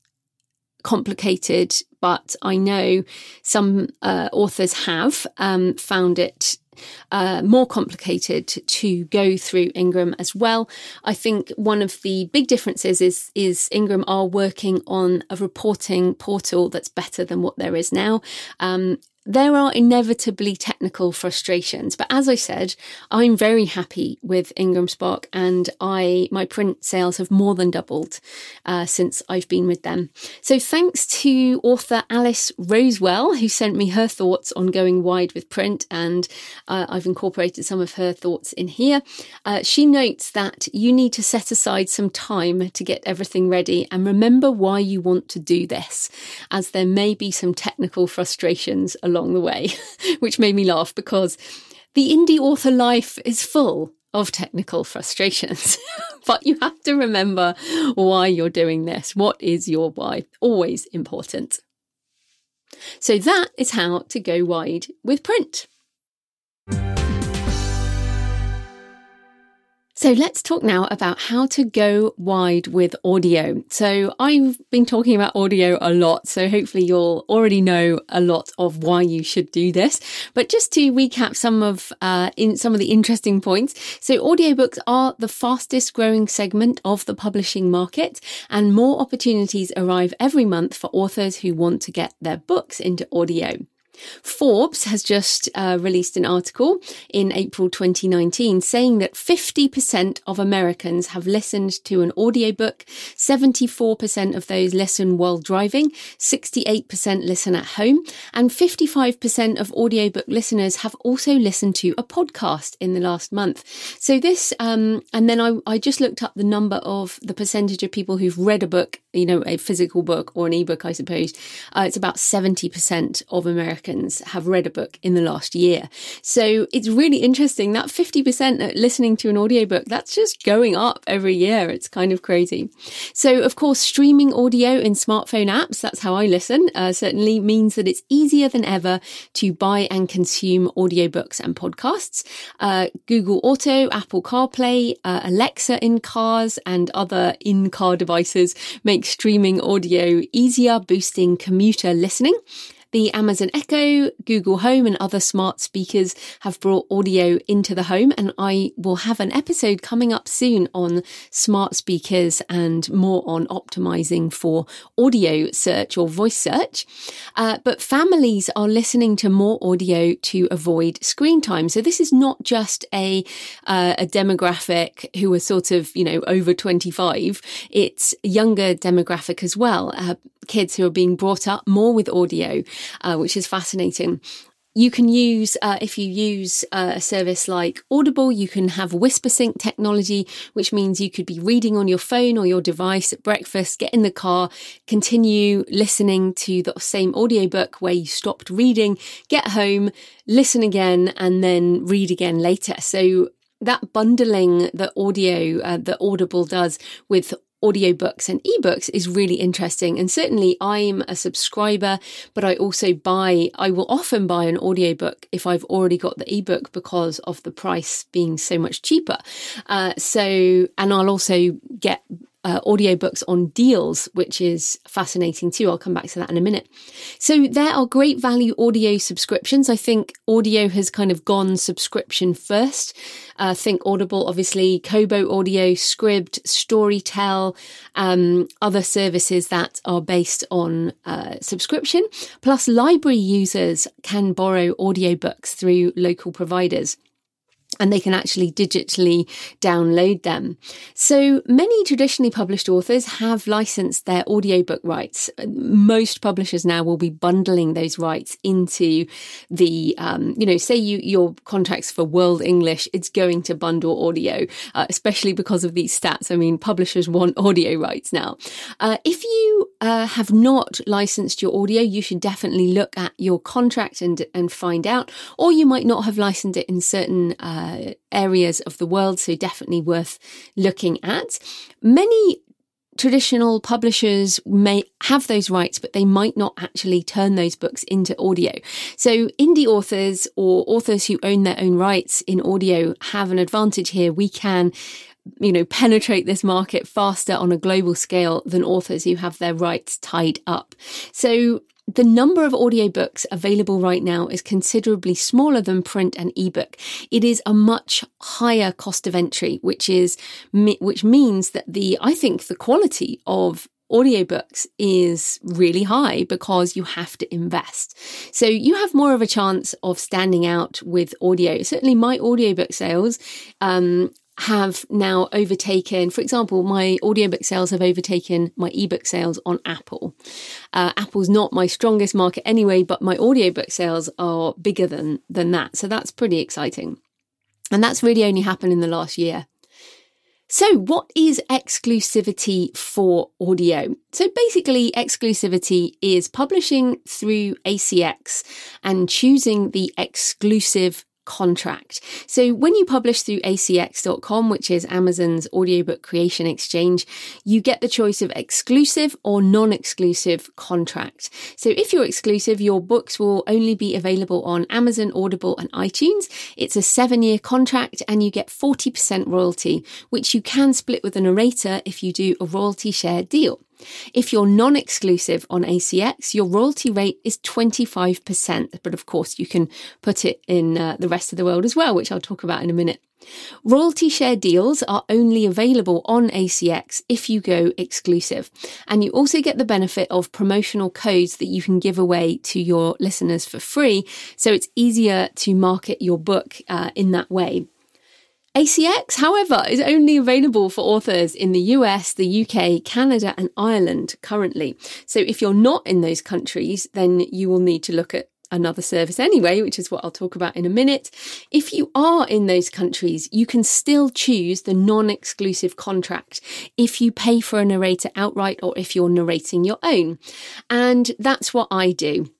complicated, but I know some uh, authors have um, found it Uh, more complicated to go through Ingram as well. I think one of the big differences is, is Ingram are working on a reporting portal that's better than what there is now. Um, There are inevitably technical frustrations, but as I said, I'm very happy with Ingram Spark, and I my print sales have more than doubled uh, since I've been with them. So thanks to author Alice Rosewell, who sent me her thoughts on going wide with print, and uh, I've incorporated some of her thoughts in here. Uh, she notes that you need to set aside some time to get everything ready and remember why you want to do this, as there may be some technical frustrations along along the way, which made me laugh because the indie author life is full of technical frustrations. But you have to remember why you're doing this. What is your why? Always important. So that is how to go wide with print. So let's talk now about how to go wide with audio. So I've been talking about audio a lot, so hopefully you'll already know a lot of why you should do this. But just to recap some of uh, in some of the interesting points. So audiobooks are the fastest growing segment of the publishing market, and more opportunities arrive every month for authors who want to get their books into audio. Forbes has just uh, released an article in April twenty nineteen saying that fifty percent of Americans have listened to an audiobook, seventy-four percent of those listen while driving, sixty-eight percent listen at home, and fifty-five percent of audiobook listeners have also listened to a podcast in the last month. So this, um, and then I, I just looked up the number of the percentage of people who've read a book, you know, a physical book or an ebook, I suppose. Uh, it's about seventy percent of Americans have read a book in the last year. So it's really interesting that fifty percent listening to an audiobook, that's just going up every year. It's kind of crazy. So of course, streaming audio in smartphone apps, that's how I listen, uh, certainly means that it's easier than ever to buy and consume audiobooks and podcasts. Uh, Google Auto, Apple CarPlay, uh, Alexa in cars and other in-car devices make streaming audio easier, boosting commuter listening. The Amazon Echo, Google Home and other smart speakers have brought audio into the home, and I will have an episode coming up soon on smart speakers and more on optimizing for audio search or voice search. Uh, but families are listening to more audio to avoid screen time. So this is not just a, uh, a demographic who are sort of, you know, over twenty-five. It's a younger demographic as well. Uh, kids who are being brought up more with audio. Uh, which is fascinating. You can use, uh, if you use uh, a service like Audible, you can have WhisperSync technology, which means you could be reading on your phone or your device at breakfast, get in the car, continue listening to the same audiobook where you stopped reading, get home, listen again, and then read again later. So that bundling that audio, uh, that Audible does with audiobooks and ebooks is really interesting. And certainly I'm a subscriber, but I also buy, I will often buy an audiobook if I've already got the ebook because of the price being so much cheaper. Uh, so, and I'll also get Uh, audiobooks on deals, which is fascinating too. I'll come back to that in a minute. So there are great value audio subscriptions. I think audio has kind of gone subscription first. Uh, think Audible, obviously, Kobo Audio, Scribd, Storytel, um, other services that are based on uh, subscription. Plus, library users can borrow audiobooks through local providers, and they can actually digitally download them. So many traditionally published authors have licensed their audiobook rights. Most publishers now will be bundling those rights into the, um, you know, say you your contracts for World English, it's going to bundle audio, uh, especially because of these stats. I mean, publishers want audio rights now. Uh, if you uh, have not licensed your audio, you should definitely look at your contract and, and find out, or you might not have licensed it in certain uh, Uh, areas of the world, so definitely worth looking at. Many traditional publishers may have those rights, but they might not actually turn those books into audio. So indie authors or authors who own their own rights in audio have an advantage here. We can, you know, penetrate this market faster on a global scale than authors who have their rights tied up. So the number of audiobooks available right now is considerably smaller than print and ebook. It is a much higher cost of entry, which is which means that the I think the quality of audiobooks is really high because you have to invest. So you have more of a chance of standing out with audio. Certainly my audiobook sales um have now overtaken, for example, my audiobook sales have overtaken my ebook sales on Apple. Uh, Apple's not my strongest market anyway, but my audiobook sales are bigger than, than that. So that's pretty exciting. And that's really only happened in the last year. So what is exclusivity for audio? So basically, exclusivity is publishing through A C X and choosing the exclusive contract. So when you publish through A C X dot com, which is Amazon's audiobook creation exchange, you get the choice of exclusive or non-exclusive contract. So if you're exclusive, your books will only be available on Amazon, Audible and iTunes. It's a seven-year contract and you get forty percent royalty, which you can split with a narrator if you do a royalty share deal. If you're non-exclusive on A C X, your royalty rate is twenty-five percent. But of course, you can put it in uh, the rest of the world as well, which I'll talk about in a minute. Royalty share deals are only available on A C X if you go exclusive. And you also get the benefit of promotional codes that you can give away to your listeners for free. So it's easier to market your book uh, in that way. A C X, however, is only available for authors in the U S, the U K, Canada and Ireland currently. So if you're not in those countries, then you will need to look at another service anyway, which is what I'll talk about in a minute. If you are in those countries, you can still choose the non-exclusive contract if you pay for a narrator outright or if you're narrating your own. And that's what I do.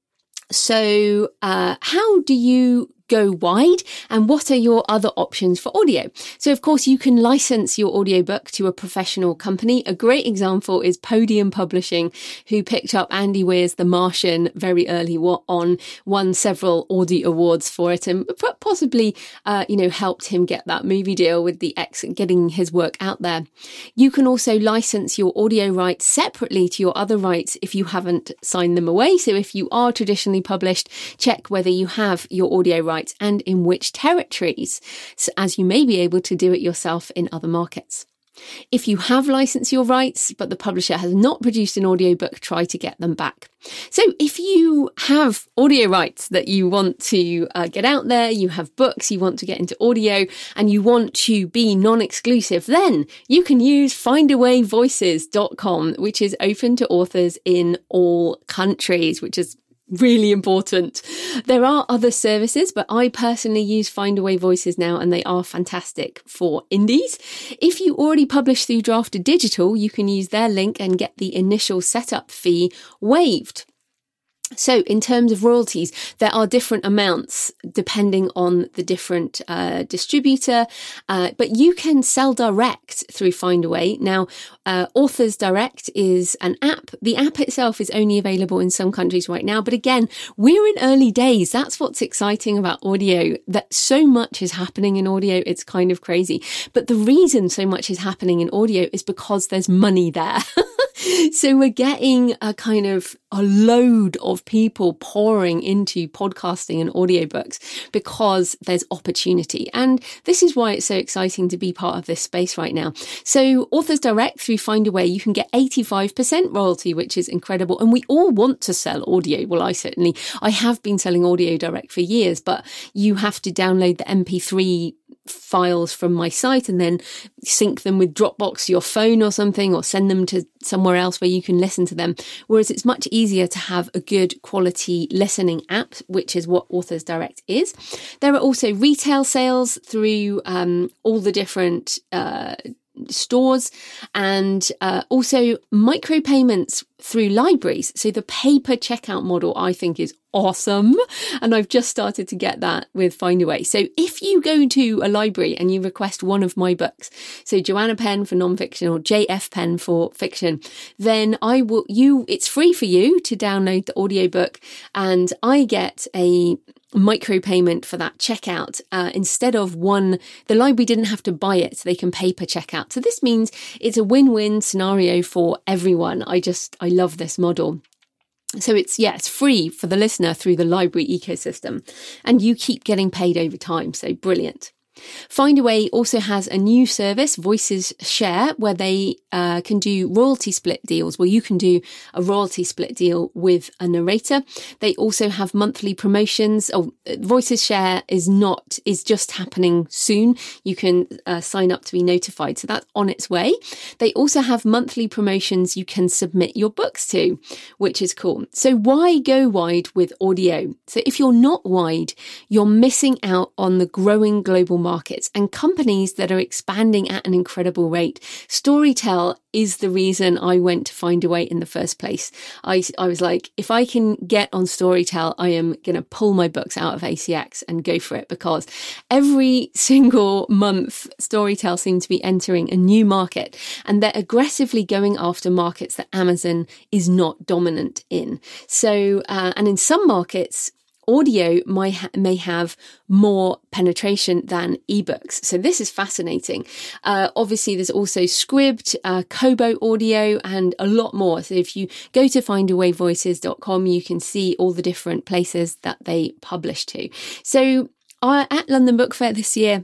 So uh, how do you go wide, and what are your other options for audio? So of course you can license your audiobook to a professional company. A great example is Podium Publishing, who picked up Andy Weir's The Martian very early on, won several Audie Awards for it, and possibly uh, you know helped him get that movie deal with the X, getting his work out there. You can also license your audio rights separately to your other rights if you haven't signed them away. So if you are traditionally published, check whether you have your audio rights and in which territories, so as you may be able to do it yourself in other markets. If you have licensed your rights, but the publisher has not produced an audiobook, try to get them back. So if you have audio rights that you want to uh, get out there, you have books you want to get into audio, and you want to be non-exclusive, then you can use find a way voices dot com, which is open to authors in all countries, which is really important. There are other services, but I personally use Findaway Voices now, and they are fantastic for indies. If you already publish through Drafted Digital, you can use their link and get the initial setup fee waived. So in terms of royalties, there are different amounts depending on the different uh, distributor, uh, but you can sell direct through Findaway. Now, uh, Authors Direct is an app. The app itself is only available in some countries right now, but again, we're in early days. That's what's exciting about audio, that so much is happening in audio. It's kind of crazy. But the reason so much is happening in audio is because there's money there. So we're getting a kind of a load of people pouring into podcasting and audiobooks because there's opportunity. And this is why it's so exciting to be part of this space right now. So Authors Direct through Findaway, you can get eighty-five percent royalty, which is incredible. And we all want to sell audio. Well, I certainly, I have been selling audio direct for years, but you have to download the M P three files from my site and then sync them with Dropbox to your phone or something, or send them to somewhere else where you can listen to them. Whereas it's much easier to have a good quality listening app, which is what Authors Direct is. There are also retail sales through um, all the different uh, stores, and uh, also micropayments through libraries. So the paper checkout model, I think, is awesome. And I've just started to get that with Findaway. So if you go to a library and you request one of my books, so Joanna Penn for nonfiction or J F Penn for fiction, then I will, you, it's free for you to download the audiobook, and I get a micropayment for that checkout uh, instead of one. The library didn't have to buy it, so they can paper checkout. So this means it's a win-win scenario for everyone. I just, I love this model. So it's, yeah, it's free for the listener through the library ecosystem, and you keep getting paid over time. So brilliant. Findaway also has a new service, Voices Share, where they uh, can do royalty split deals, where you can do a royalty split deal with a narrator. They also have monthly promotions. Oh, Voices Share is not, is just happening soon. You can uh, sign up to be notified. So that's on its way. They also have monthly promotions you can submit your books to, which is cool. So why go wide with audio? So if you're not wide, you're missing out on the growing global market. markets and companies that are expanding at an incredible rate. Storytel is the reason I went to Findaway in the first place. I, I was like, if I can get on Storytel, I am going to pull my books out of A C X and go for it, because every single month Storytel seems to be entering a new market, and they're aggressively going after markets that Amazon is not dominant in. So, uh, and in some markets, audio may, ha- may have more penetration than ebooks. So this is fascinating. Uh, obviously, there's also Scribd, uh, Kobo Audio, and a lot more. So if you go to findaway voices dot com, you can see all the different places that they publish to. So uh, at London Book Fair this year,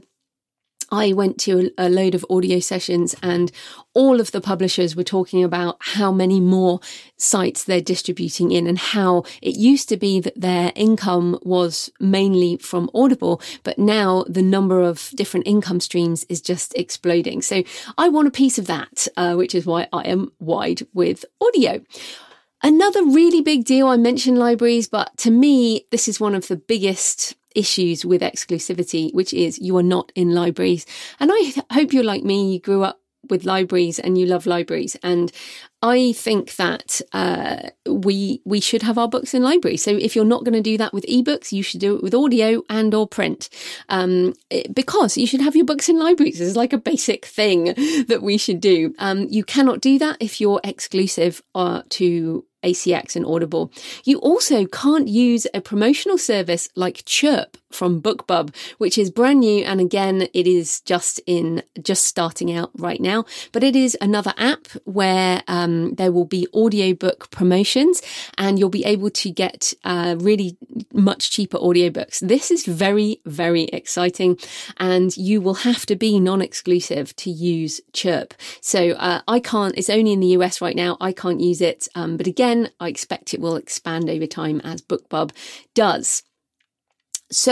I went to a, a load of audio sessions, and all of the publishers were talking about how many more sites they're distributing in, and how it used to be that their income was mainly from Audible, but now the number of different income streams is just exploding. So I want a piece of that, uh, which is why I am wide with audio. Another really big deal, I mentioned libraries, but to me, this is one of the biggest issues with exclusivity, which is you are not in libraries. And I th- hope you're like me, you grew up with libraries and you love libraries. And I think that uh, we we should have our books in libraries. So if you're not going to do that with ebooks, you should do it with audio and or print, um, it, because you should have your books in libraries. It's like a basic thing that we should do. Um, you cannot do that if you're exclusive uh, to A C X and Audible. You also can't use a promotional service like Chirp from BookBub, which is brand new. And again, it is just in, just starting out right now, but it is another app where um, there will be audiobook promotions, and you'll be able to get uh, really much cheaper audiobooks. This is very, very exciting, and you will have to be non-exclusive to use Chirp. So uh, I can't, it's only in the U S right now. I can't use it. Um, but again, I expect it will expand over time as BookBub does. So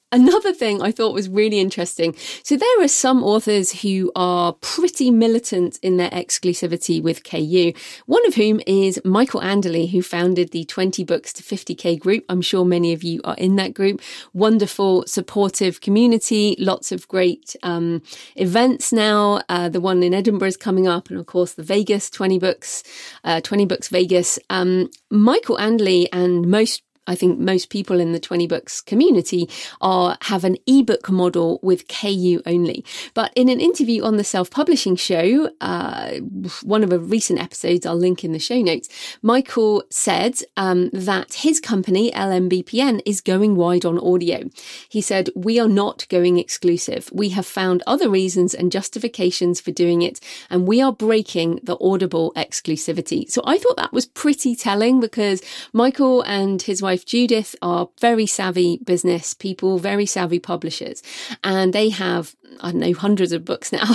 Another thing I thought was really interesting. So there are some authors who are pretty militant in their exclusivity with K U, one of whom is Michael Anderle, who founded the twenty books to fifty K group. I'm sure many of you are in that group. Wonderful, supportive community, lots of great um, events now. Uh, the one in Edinburgh is coming up, and of course the Vegas twenty books, uh, twenty books Vegas. Um, Michael Anderle and most I think most people in the twenty books community are have an ebook model with K U only. But in an interview on the Self-Publishing Show, uh, one of the recent episodes, I'll link in the show notes, Michael said um, that his company, L M B P N, is going wide on audio. He said, "We are not going exclusive. We have found other reasons and justifications for doing it, and we are breaking the Audible exclusivity." So I thought that was pretty telling, because Michael and his wife Judith are very savvy business people, very savvy publishers, and they have, I don't know, hundreds of books now,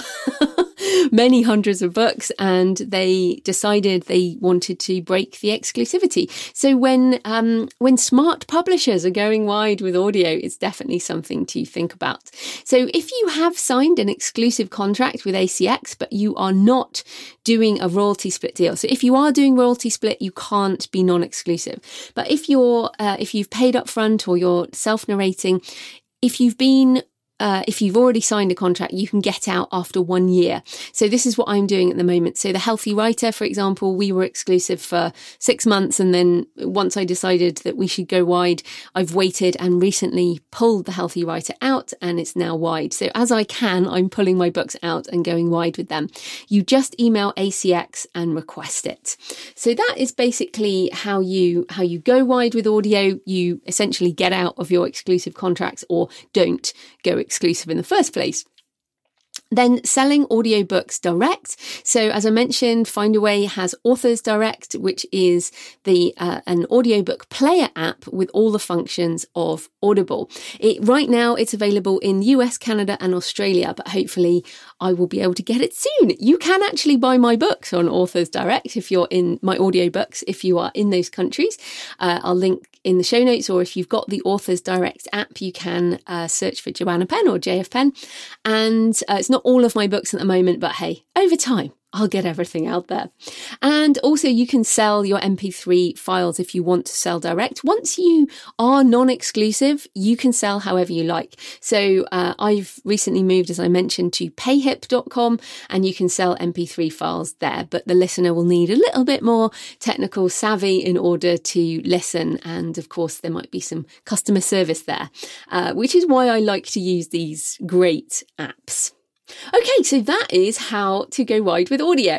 many hundreds of books, and they decided they wanted to break the exclusivity. So when um, when smart publishers are going wide with audio, it's definitely something to think about. So if you have signed an exclusive contract with A C X, but you are not doing a royalty split deal, so if you are doing royalty split, you can't be non-exclusive. But if you're uh, if you've paid up front, or you're self-narrating, if you've been Uh, if you've already signed a contract, you can get out after one year. So this is what I'm doing at the moment. So The Healthy Writer, for example, we were exclusive for six months. And then once I decided that we should go wide, I've waited and recently pulled The Healthy Writer out, and it's now wide. So as I can, I'm pulling my books out and going wide with them. You just email A C X and request it. So that is basically how you, how you go wide with audio. You essentially get out of your exclusive contracts, or don't go exclusive in the first place. Then selling audiobooks direct. So as I mentioned, Findaway has Authors Direct, which is the uh, an audiobook player app with all the functions of Audible. It, right now, it's available in U S, Canada and Australia, but hopefully I will be able to get it soon. You can actually buy my books on Authors Direct if you're in my audiobooks, if you are in those countries. Uh, I'll link in the show notes, or if you've got the Authors Direct app, you can uh, search for Joanna Penn or J F Penn. And uh, it's not all of my books at the moment, but hey, over time, I'll get everything out there. And also you can sell your M P three files if you want to sell direct. Once you are non-exclusive, you can sell however you like. So uh, I've recently moved, as I mentioned, to payhip dot com, and you can sell M P three files there, but the listener will need a little bit more technical savvy in order to listen. And of course, there might be some customer service there, uh, which is why I like to use these great apps. Okay, so that is how to go wide with audio.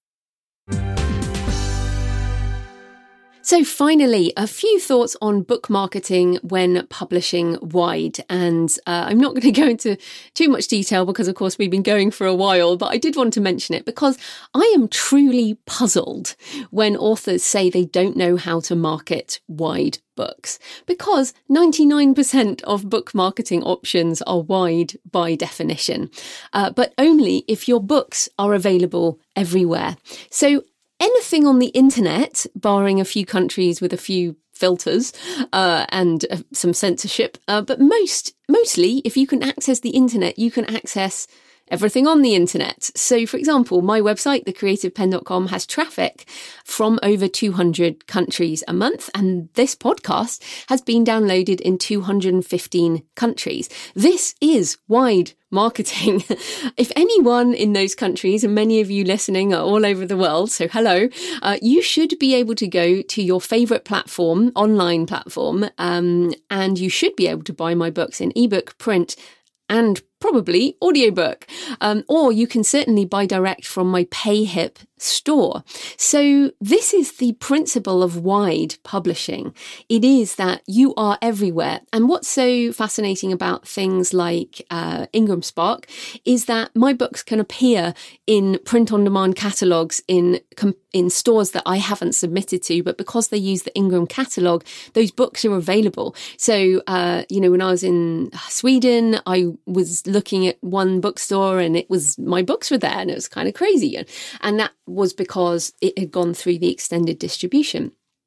So finally, a few thoughts on book marketing when publishing wide. And uh, I'm not going to go into too much detail because, of course, we've been going for a while, but I did want to mention it because I am truly puzzled when authors say they don't know how to market wide books, because ninety-nine percent of book marketing options are wide by definition, uh, but only if your books are available everywhere. So anything on the internet, barring a few countries with a few filters uh, and uh, some censorship, uh, but most, mostly, if you can access the internet, you can access everything on the internet. So, for example, my website, the creative penn dot com, has traffic from over two hundred countries a month, and this podcast has been downloaded in two hundred fifteen countries. This is wide marketing. If anyone in those countries, and many of you listening are all over the world, so hello, uh, you should be able to go to your favorite platform, online platform, um, and you should be able to buy my books in ebook, print, and probably audiobook. Um, or you can certainly buy direct from my PayHip store. So this is the principle of wide publishing. It is that you are everywhere. And what's so fascinating about things like uh, Ingram Spark is that my books can appear in print-on-demand catalogues in in stores that I haven't submitted to, but because they use the Ingram catalogue, those books are available. So, uh, you know, when I was in Sweden, I was looking at one bookstore and it was, my books were there, and it was kind of crazy. And, and that was because it had gone through the extended distribution.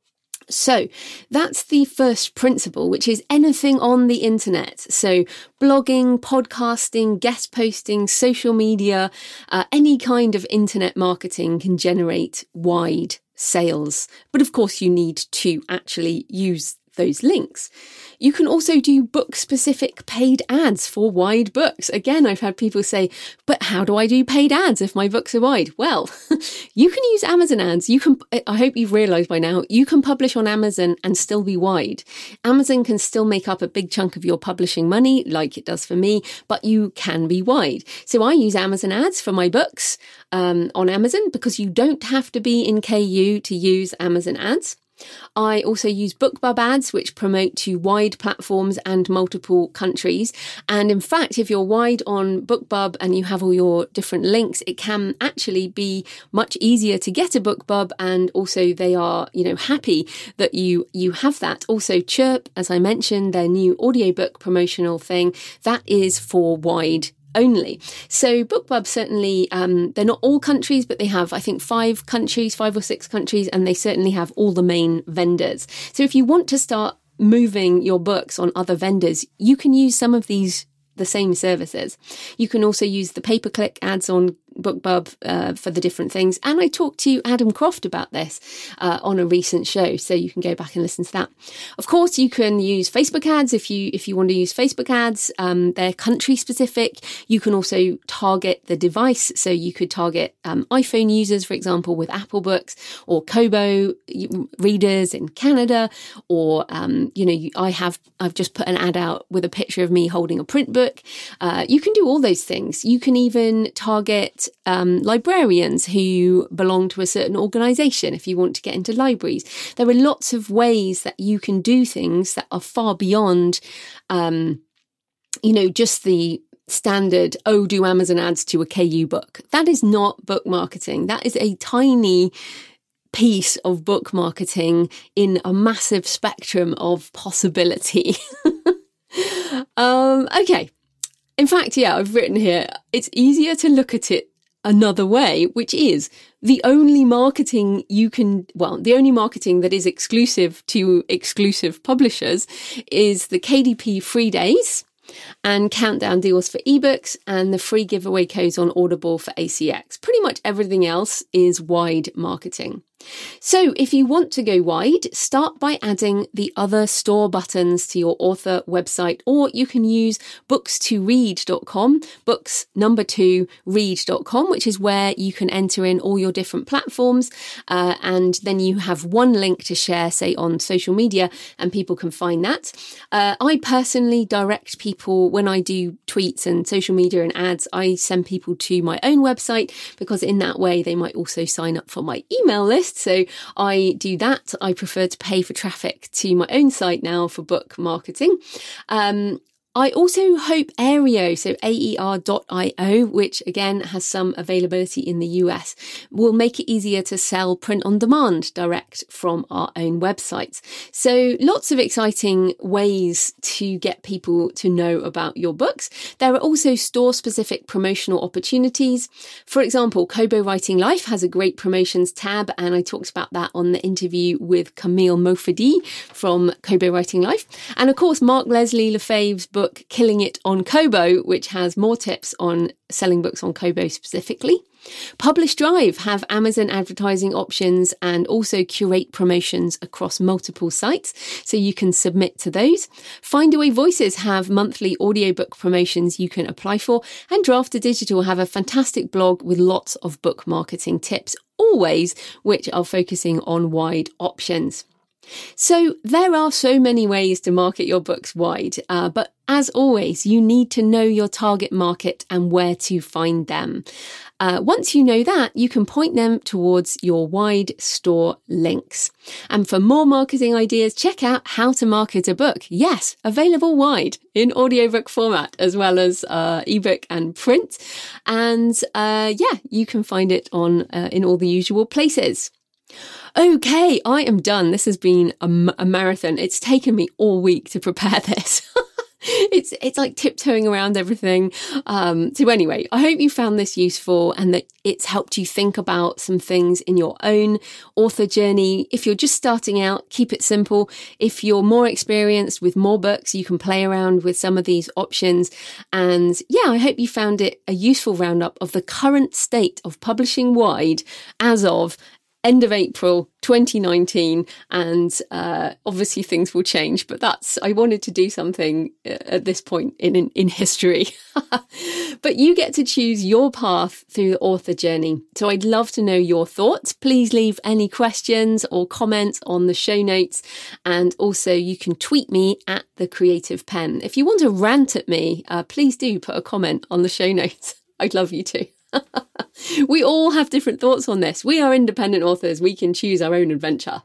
So that's the first principle, which is anything on the internet. So blogging, podcasting, guest posting, social media, uh, any kind of internet marketing can generate wide sales. But of course, you need to actually use those links. You can also do book-specific paid ads for wide books. Again, I've had people say, but how do I do paid ads if my books are wide? Well, you can use Amazon ads. You can, I hope you've realized by now, you can publish on Amazon and still be wide. Amazon can still make up a big chunk of your publishing money, like it does for me, but you can be wide. So I use Amazon ads for my books um, on Amazon because you don't have to be in K U to use Amazon ads. I also use BookBub ads, which promote to wide platforms and multiple countries. And in fact, if you're wide on BookBub and you have all your different links, it can actually be much easier to get a BookBub. And also they are, you know, happy that you, you have that. Also Chirp, as I mentioned, their new audiobook promotional thing, that is for wide only. So BookBub certainly, um, they're not all countries, but they have, I think, five countries, five or six countries, and they certainly have all the main vendors. So if you want to start moving your books on other vendors, you can use some of these, the same services. You can also use the pay-per-click ads on BookBub uh, for the different things. And I talked to Adam Croft about this uh, on a recent show, so you can go back and listen to that. Of course, you can use Facebook ads if you if you want to use Facebook ads. Um, they're country specific. You can also target the device, so you could target um, iPhone users, for example, with Apple Books, or Kobo readers in Canada, or um, you know, you, I have I've just put an ad out with a picture of me holding a print book. Uh, you can do all those things. You can even target Um, librarians who belong to a certain organisation if you want to get into libraries. There are lots of ways that you can do things that are far beyond, um, you know, just the standard, oh, do Amazon ads to a K U book. That is not book marketing. That is a tiny piece of book marketing in a massive spectrum of possibility. um, okay. In fact, yeah, I've written here, it's easier to look at it another way, which is the only marketing you can, well, the only marketing that is exclusive to exclusive publishers is the K D P free days and countdown deals for ebooks and the free giveaway codes on Audible for A C X. Pretty much everything else is wide marketing. So if you want to go wide, start by adding the other store buttons to your author website, or you can use books to read dot com, books number two read dot com, which is where you can enter in all your different platforms. Uh, and then you have one link to share, say on social media, and people can find that. Uh, I personally direct people when I do tweets and social media and ads, I send people to my own website because in that way they might also sign up for my email list. So I do that. I prefer to pay for traffic to my own site now for book marketing. Um, I also hope Aereo, so A E R dot I O, which again has some availability in the U S, will make it easier to sell print on demand direct from our own websites. So lots of exciting ways to get people to know about your books. There are also store-specific promotional opportunities. For example, Kobo Writing Life has a great promotions tab, and I talked about that on the interview with Camille Mofidi from Kobo Writing Life. And of course, Mark Leslie Lefebvre's book book Killing It on Kobo, which has more tips on selling books on Kobo specifically. Publish Drive have Amazon advertising options and also curate promotions across multiple sites, so you can submit to those. Findaway Voices have monthly audiobook promotions you can apply for, and Drafter Digital have a fantastic blog with lots of book marketing tips, always which are focusing on wide options. So there are so many ways to market your books wide, uh, but as always, you need to know your target market and where to find them. Uh, once you know that, you can point them towards your wide store links. And for more marketing ideas, check out How to Market a Book. Yes, available wide in audiobook format as well as uh, ebook and print. And uh, yeah, you can find it on uh, in all the usual places. Okay, I am done. This has been a, a marathon. It's taken me all week to prepare this. It's it's like tiptoeing around everything. Um, so anyway, I hope you found this useful and that it's helped you think about some things in your own author journey. If you're just starting out, keep it simple. If you're more experienced with more books, you can play around with some of these options. And yeah, I hope you found it a useful roundup of the current state of publishing wide as of end of April twenty nineteen, and uh, obviously things will change, but that's, I wanted to do something at this point in in, in history. But you get to choose your path through the author journey. So I'd love to know your thoughts. Please leave any questions or comments on the show notes, and also you can tweet me at The Creative Pen. If you want to rant at me, uh, please do put a comment on the show notes. I'd love you to. We all have different thoughts on this. We are independent authors. We can choose our own adventure.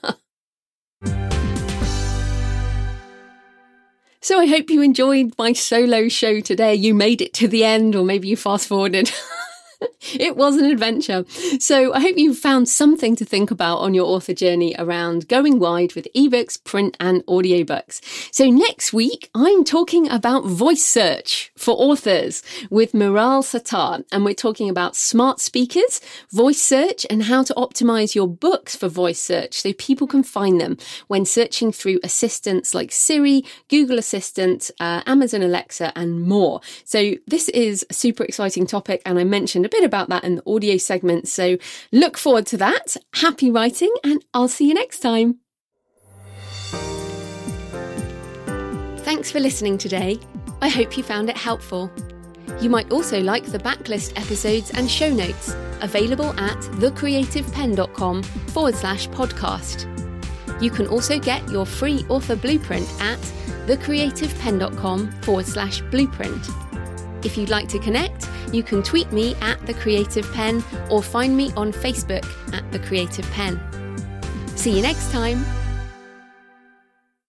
So I hope you enjoyed my solo show today. You made it to the end, or maybe you fast forwarded. It was an adventure. So I hope you found something to think about on your author journey around going wide with ebooks, print and audiobooks. So next week, I'm talking about voice search for authors with Miral Sattar. And we're talking about smart speakers, voice search, and how to optimize your books for voice search so people can find them when searching through assistants like Siri, Google Assistant, uh, Amazon Alexa, and more. So this is a super exciting topic, and I mentioned a bit about that in the audio segment, so look forward to that. Happy writing, and I'll see you next time. Thanks for listening today. I hope you found it helpful. You might also like the backlist episodes and show notes available at thecreativepen.com forward slash podcast. You can also get your free author blueprint at thecreativepen.com forward slash blueprint. If you'd like to connect, you can tweet me at The Creative Pen or find me on Facebook at The Creative Pen. See you next time.